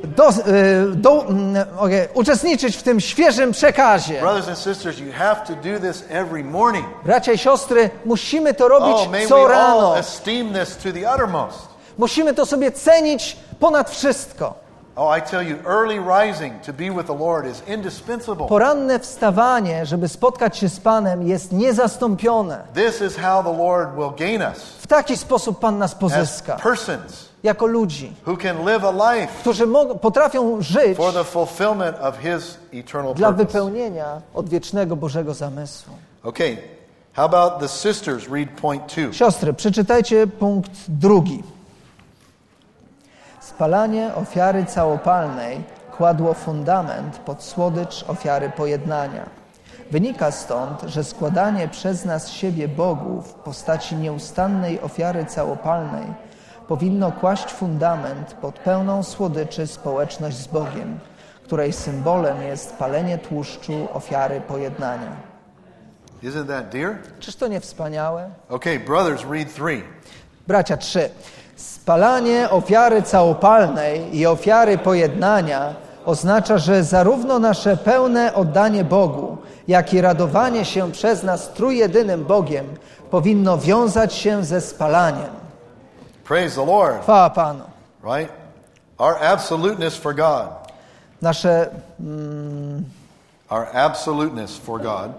Uczestniczyć w tym świeżym przekazie. Brothers and sisters, you have to do this every morning. Bracia i siostry, musimy to robić Oh, may we co all rano. esteem this to the uttermost. Musimy to sobie cenić ponad wszystko. Oh, I tell you, early rising to be with the Lord is indispensable. Poranne wstawanie, żeby spotkać się z Panem, jest niezastąpione. This is how the Lord will gain us W taki sposób Pan nas as pozyska. persons Jako ludzi, who can live a life którzy potrafią żyć for the fulfillment of His eternal dla purpose. wypełnienia odwiecznego Bożego zamysłu. Okay, how about the sisters? Read point 2. Siostry, przeczytajcie punkt 2. Spalanie ofiary całopalnej kładło fundament pod słodycz ofiary pojednania. Wynika stąd, że składanie przez nas siebie Bogu w postaci nieustannej ofiary całopalnej powinno kłaść fundament pod pełną słodyczy społeczność z Bogiem, której symbolem jest palenie tłuszczu ofiary pojednania. Isn't that dear? Czyż to nie wspaniałe? Okay, brothers, read 3. Bracia, 3. Spalanie ofiary całopalnej i ofiary pojednania oznacza, że zarówno nasze pełne oddanie Bogu, jak i radowanie się przez nas trójjedynym Bogiem powinno wiązać się ze spalaniem. Praise the Lord. Chwała Panu. Right? Our absoluteness for God. Nasze Our absoluteness for God.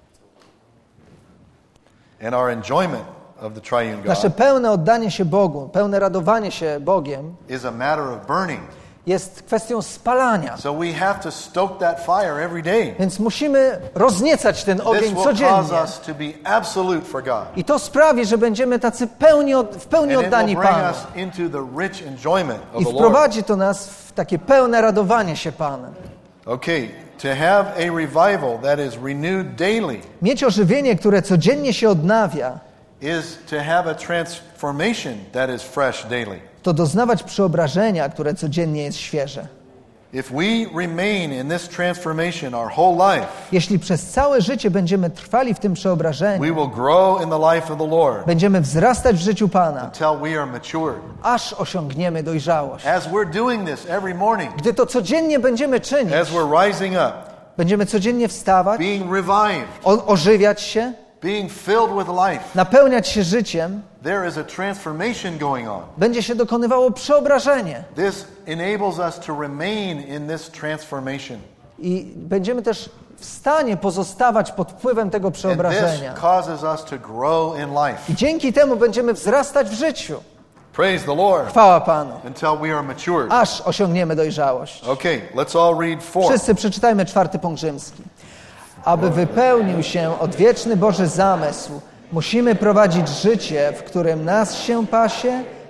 And our enjoyment of the triune Nasze God pełne oddanie się Bogu, pełne radowanie się Bogiem is a matter of burning. jest kwestią spalania. So we have to stoke that fire every day. Więc musimy rozniecać ten This ogień will cause codziennie. us to be absolute for God. I to sprawi, że będziemy tacy w pełni And it oddani will bring Panu. us into the rich enjoyment of I the Lord. wprowadzi to nas w takie pełne radowanie się Panem. Okay, to have a revival that is renewed daily Mieć ożywienie, które codziennie się odnawia, is to have a transformation that is fresh daily. to doznawać przeobrażenia, które codziennie jest świeże. If we remain in this transformation our whole life, Jeśli przez całe życie będziemy trwali w tym we przeobrażeniu, will grow in the life of the Lord będziemy wzrastać w życiu Pana, until we are matured. aż osiągniemy dojrzałość. As we're doing this every morning, Gdy to codziennie będziemy czynić, as we're rising up, będziemy codziennie wstawać, being revived, ożywiać się, being filled with life, napełniać się życiem, there is a transformation going on. będzie się dokonywało przeobrażenie. This enables us to remain in this transformation. I będziemy też w stanie pozostawać pod wpływem tego And this przeobrażenia. causes us to grow in life. I dzięki temu będziemy wzrastać w życiu. Praise the Lord. Chwała Panu. Until we are matured. Aż osiągniemy dojrzałość. Okay, let's all read 4. Wszyscy przeczytajmy 4 punkt rzymski. Aby wypełnił się odwieczny Boży zamysł, musimy prowadzić życie, w którym nas się pasie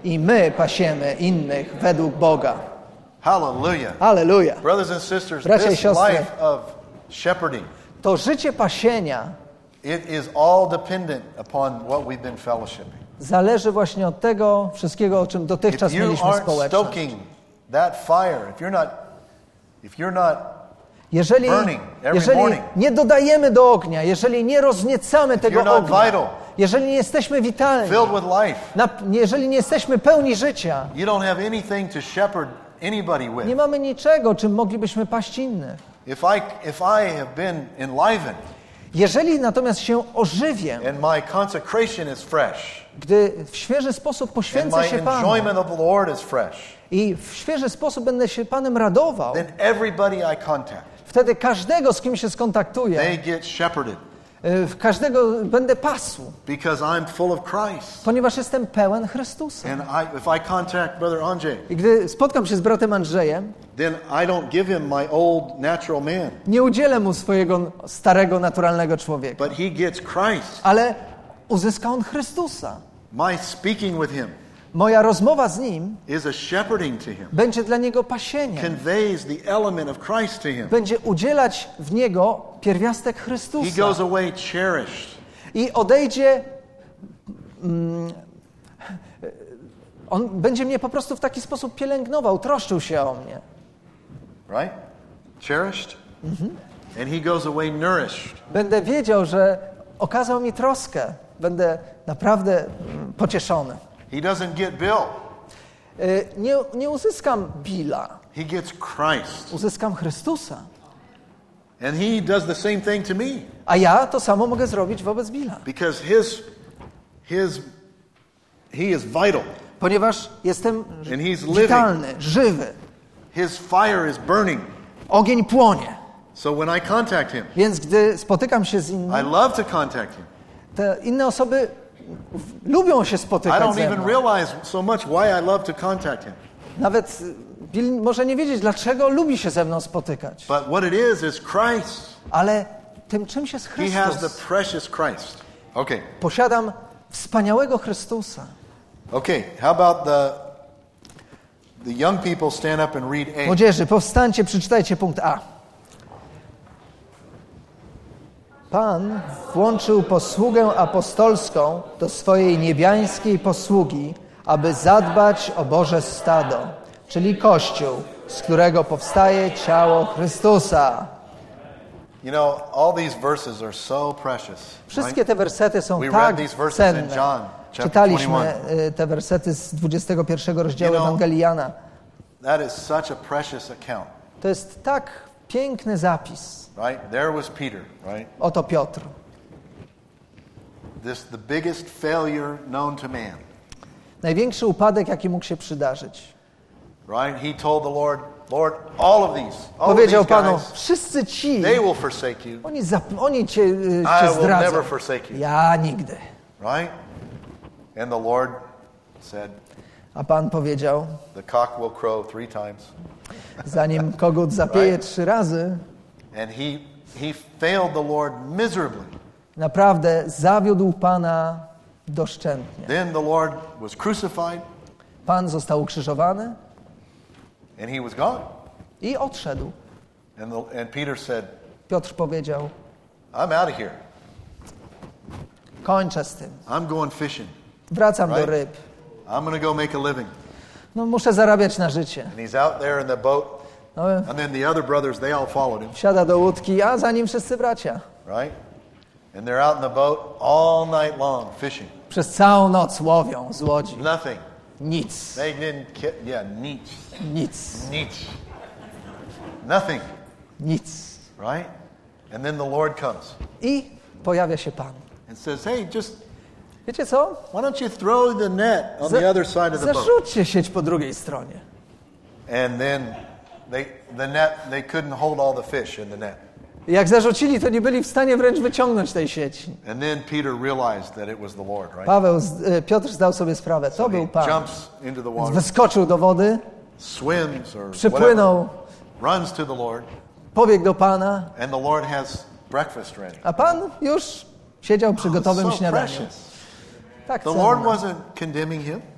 i my pasiemy innych według Boga. Hallelujah. Halleluja. Brothers and sisters, Bracia i this siostry. life of shepherding, To życie pasienia it is all dependent upon what we've been fellowshipping. zależy właśnie od tego wszystkiego, o czym dotychczas If you mieliśmy aren't społeczność. stoking that fire, if you're not Jeżeli burning every morning, nie dodajemy do ognia, jeżeli nie rozniecamy you're tego not ognia, vital, jeżeli nie jesteśmy witalni, filled with life, jeżeli nie jesteśmy pełni życia, you don't have anything to shepherd anybody nie with. mamy niczego, czym moglibyśmy paść innych. If I have been enlivened Jeżeli natomiast się ożywię, and my consecration is fresh, gdy w świeży sposób and poświęcę my się Panu enjoyment of the Lord is fresh, i w świeży sposób będę się Panem radował, then everybody I contact, wtedy każdego, z kim się skontaktuję, they get shepherded w każdego będę pasł, because I'm full of Christ. ponieważ jestem pełen Chrystusa. And if I contact Brother Andrzej, I gdy spotkam się z bratem Andrzejem, then I don't give him my old natural man, nie udzielę mu swojego starego, naturalnego człowieka, but he gets Christ. ale uzyska on Chrystusa. My speaking with him Moja rozmowa z nim is a shepherding to him, będzie dla niego pasieniem. conveys the element of Christ to him. Będzie udzielać w niego pierwiastek He Chrystusa. goes away cherished. I odejdzie... on będzie mnie po prostu w taki sposób pielęgnował, troszczył się o mnie. Right? Cherished. And he goes away nourished. Będę wiedział, że okazał mi troskę. Będę naprawdę pocieszony. He doesn't get Bill. Nie uzyskam Billa, He gets Christ. uzyskam Chrystusa. And he does the same thing to me A ja to samo mogę zrobić wobec Billa. because he is vital. Ponieważ jestem And he's living. witalny, żywy. His fire is burning. Ogień płonie. So when I contact him, Więc gdy spotykam się z I innymi, love to contact him. te inne osoby lubią się I spotykać don't ze even mną. realize so much why I love to contact him. Nawet Bill może nie wiedzieć, dlaczego lubi się ze mną spotykać. But what it is Christ. Ale tym czymś jest He has the Chrystus. precious Christ. Okay. Posiadam wspaniałego Chrystusa. Okay. How about the young people stand up and read A? Młodzieży, powstańcie, przeczytajcie punkt A. Pan włączył posługę apostolską do swojej niebiańskiej posługi, aby zadbać o Boże stado, czyli Kościół, z którego powstaje ciało Chrystusa. You know, all these verses are so precious. Wszystkie te wersety są We tak read these verses in cenne. John, chapter Czytaliśmy te wersety z 21 rozdziału You know, Ewangelii Jana. That is such a precious account, To jest tak piękny zapis. right? There was Peter, right? Oto Piotr. The biggest failure known to man, Największy upadek, jaki mógł się przydarzyć. right? He told the Lord, Lord, all of these Powiedział Panu, guys, wszyscy ci, they will forsake you, oni cię I will zdradzą. never forsake you, Ja nigdy. right? And the Lord said, A Pan powiedział, the cock will crow 3 times. zanim kogut zapieje 3 razy, And he failed the Lord miserably. naprawdę zawiódł Pana doszczętnie. Then the Lord was crucified Pan został ukrzyżowany and he was gone. i odszedł. And Peter said, Piotr powiedział, I'm out of here. kończę z tym. I'm going fishing. Wracam do Right. ryb. I'm going to go make a living. No muszę zarabiać na życie. And he's out there in the boat. No, And then the other brothers, they all followed him, wsiada do łódki, a za nim wszyscy bracia. right? And they're out in the boat all night long fishing. Przez całą noc łowią z łodzi. Nothing. Nic. They didn't nic. Nic. Nic. Nothing, Nic. right? And then the Lord comes I pojawia się Pan. and says, hey, Wiecie co? why don't you throw the net on the other side of the boat? Zarzućcie sieć po drugiej stronie. And then they couldn't hold all the fish in the net. Jak zarzucili, to nie byli w stanie wręcz wyciągnąć tej sieci. And then Peter realized that it was the Lord, right? Piotr zdał sobie sprawę, to So był he Pan. jumps into the water, Wyskoczył do wody, swims or przypłynął, whatever, runs to the Lord, pobiegł do Pana, and the Lord has breakfast ready. a Pan już siedział przy gotowym So śniadaniu. precious. Tak The Lord cenne. wasn't condemning him.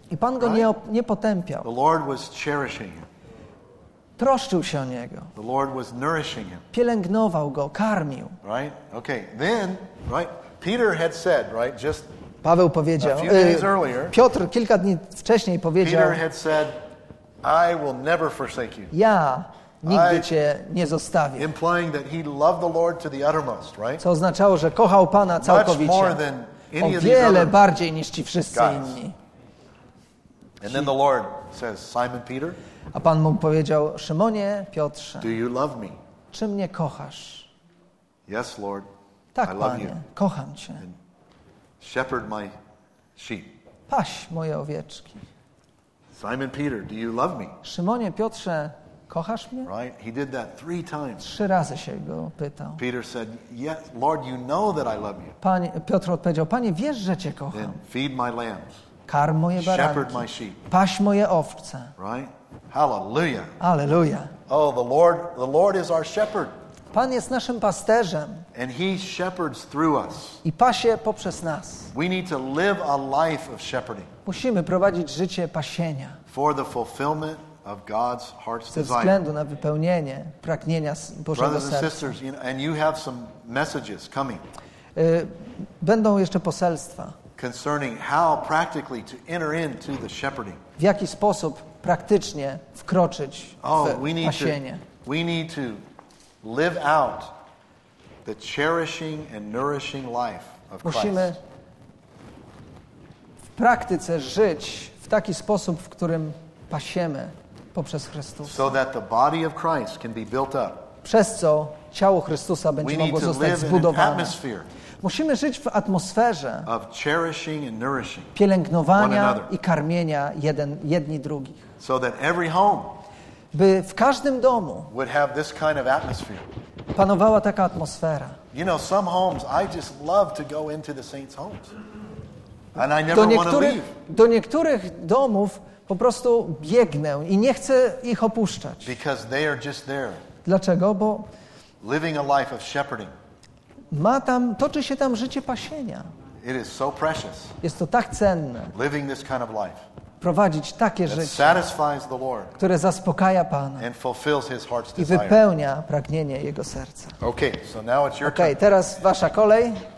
I Pan go nie potępiał. The Lord was cherishing him. Troszczył się o niego. The Lord was nourishing him. Pielęgnował go, karmił. Right? Okay. Then, right, Peter had said, right, just Paweł powiedział, a few days earlier, Piotr kilka dni wcześniej powiedział, Peter had said, I will never forsake you. ja nigdy cię nie zostawię. Implying that he loved the Lord to the uttermost, right? Co oznaczało, że kochał Pana more całkowicie. than any O of these wiele other bardziej niż ci wszyscy guys. inni. And then the Lord says, Simon Peter, A Pan mu powiedział, Szymonie, Piotrze, do you love me? czy mnie kochasz? Yes, Lord. Tak, I love Panie, you. kocham Cię. Shepherd my sheep. Paś moje owieczki. Simon Peter, do you love me? Szymonie, Piotrze, kochasz mnie? Right? He did that 3 times. 3 razy się go pytał. Peter said, yes, Lord, you know that I love you. Piotr odpowiedział, Panie, wiesz, że Cię Then kocham. feed my lambs. Karm moje Shepherd baranki. my sheep. Paś moje owce. Right? Hallelujah. Alleluja. Oh, the Lord is our shepherd. Pan jest naszym pasterzem And he shepherds through us. i pasie poprzez nas. We need to live a life of shepherding Musimy prowadzić życie pasienia for the fulfillment of God's heart's ze desire. względu na wypełnienie pragnienia Bożego Brothers and serca. sisters, and you have some messages coming Będą jeszcze poselstwa. concerning how practically to enter into the shepherding. W jaki sposób praktycznie wkroczyć w pasienie. We need to live out the cherishing and nourishing life of Christ. Musimy w praktyce żyć w taki sposób, w którym pasiemy poprzez Chrystusa. So that the body of Christ can be built up. Przez co ciało Chrystusa We będzie need mogło to zostać live in an zbudowane. atmosphere Musimy żyć w atmosferze of cherishing and nourishing one pielęgnowania another. i karmienia jedni drugich. So that every home By w każdym domu would have this kind of atmosphere. panowała taka atmosfera. You know, some homes, I just love to go into the saints' homes. And I never want to leave. Do niektórych domów po prostu biegnę i nie chcę ich opuszczać. Because they are just there, Dlaczego? Bo living a life of shepherding. toczy się tam życie pasienia. It is so precious, Jest to tak cenne, living this kind of life. prowadzić takie That życie, satisfies the Lord które zaspokaja Pana and fulfills His heart's i desire. wypełnia pragnienie Jego serca. Okay, so now it's your Okej, turn. teraz wasza kolej.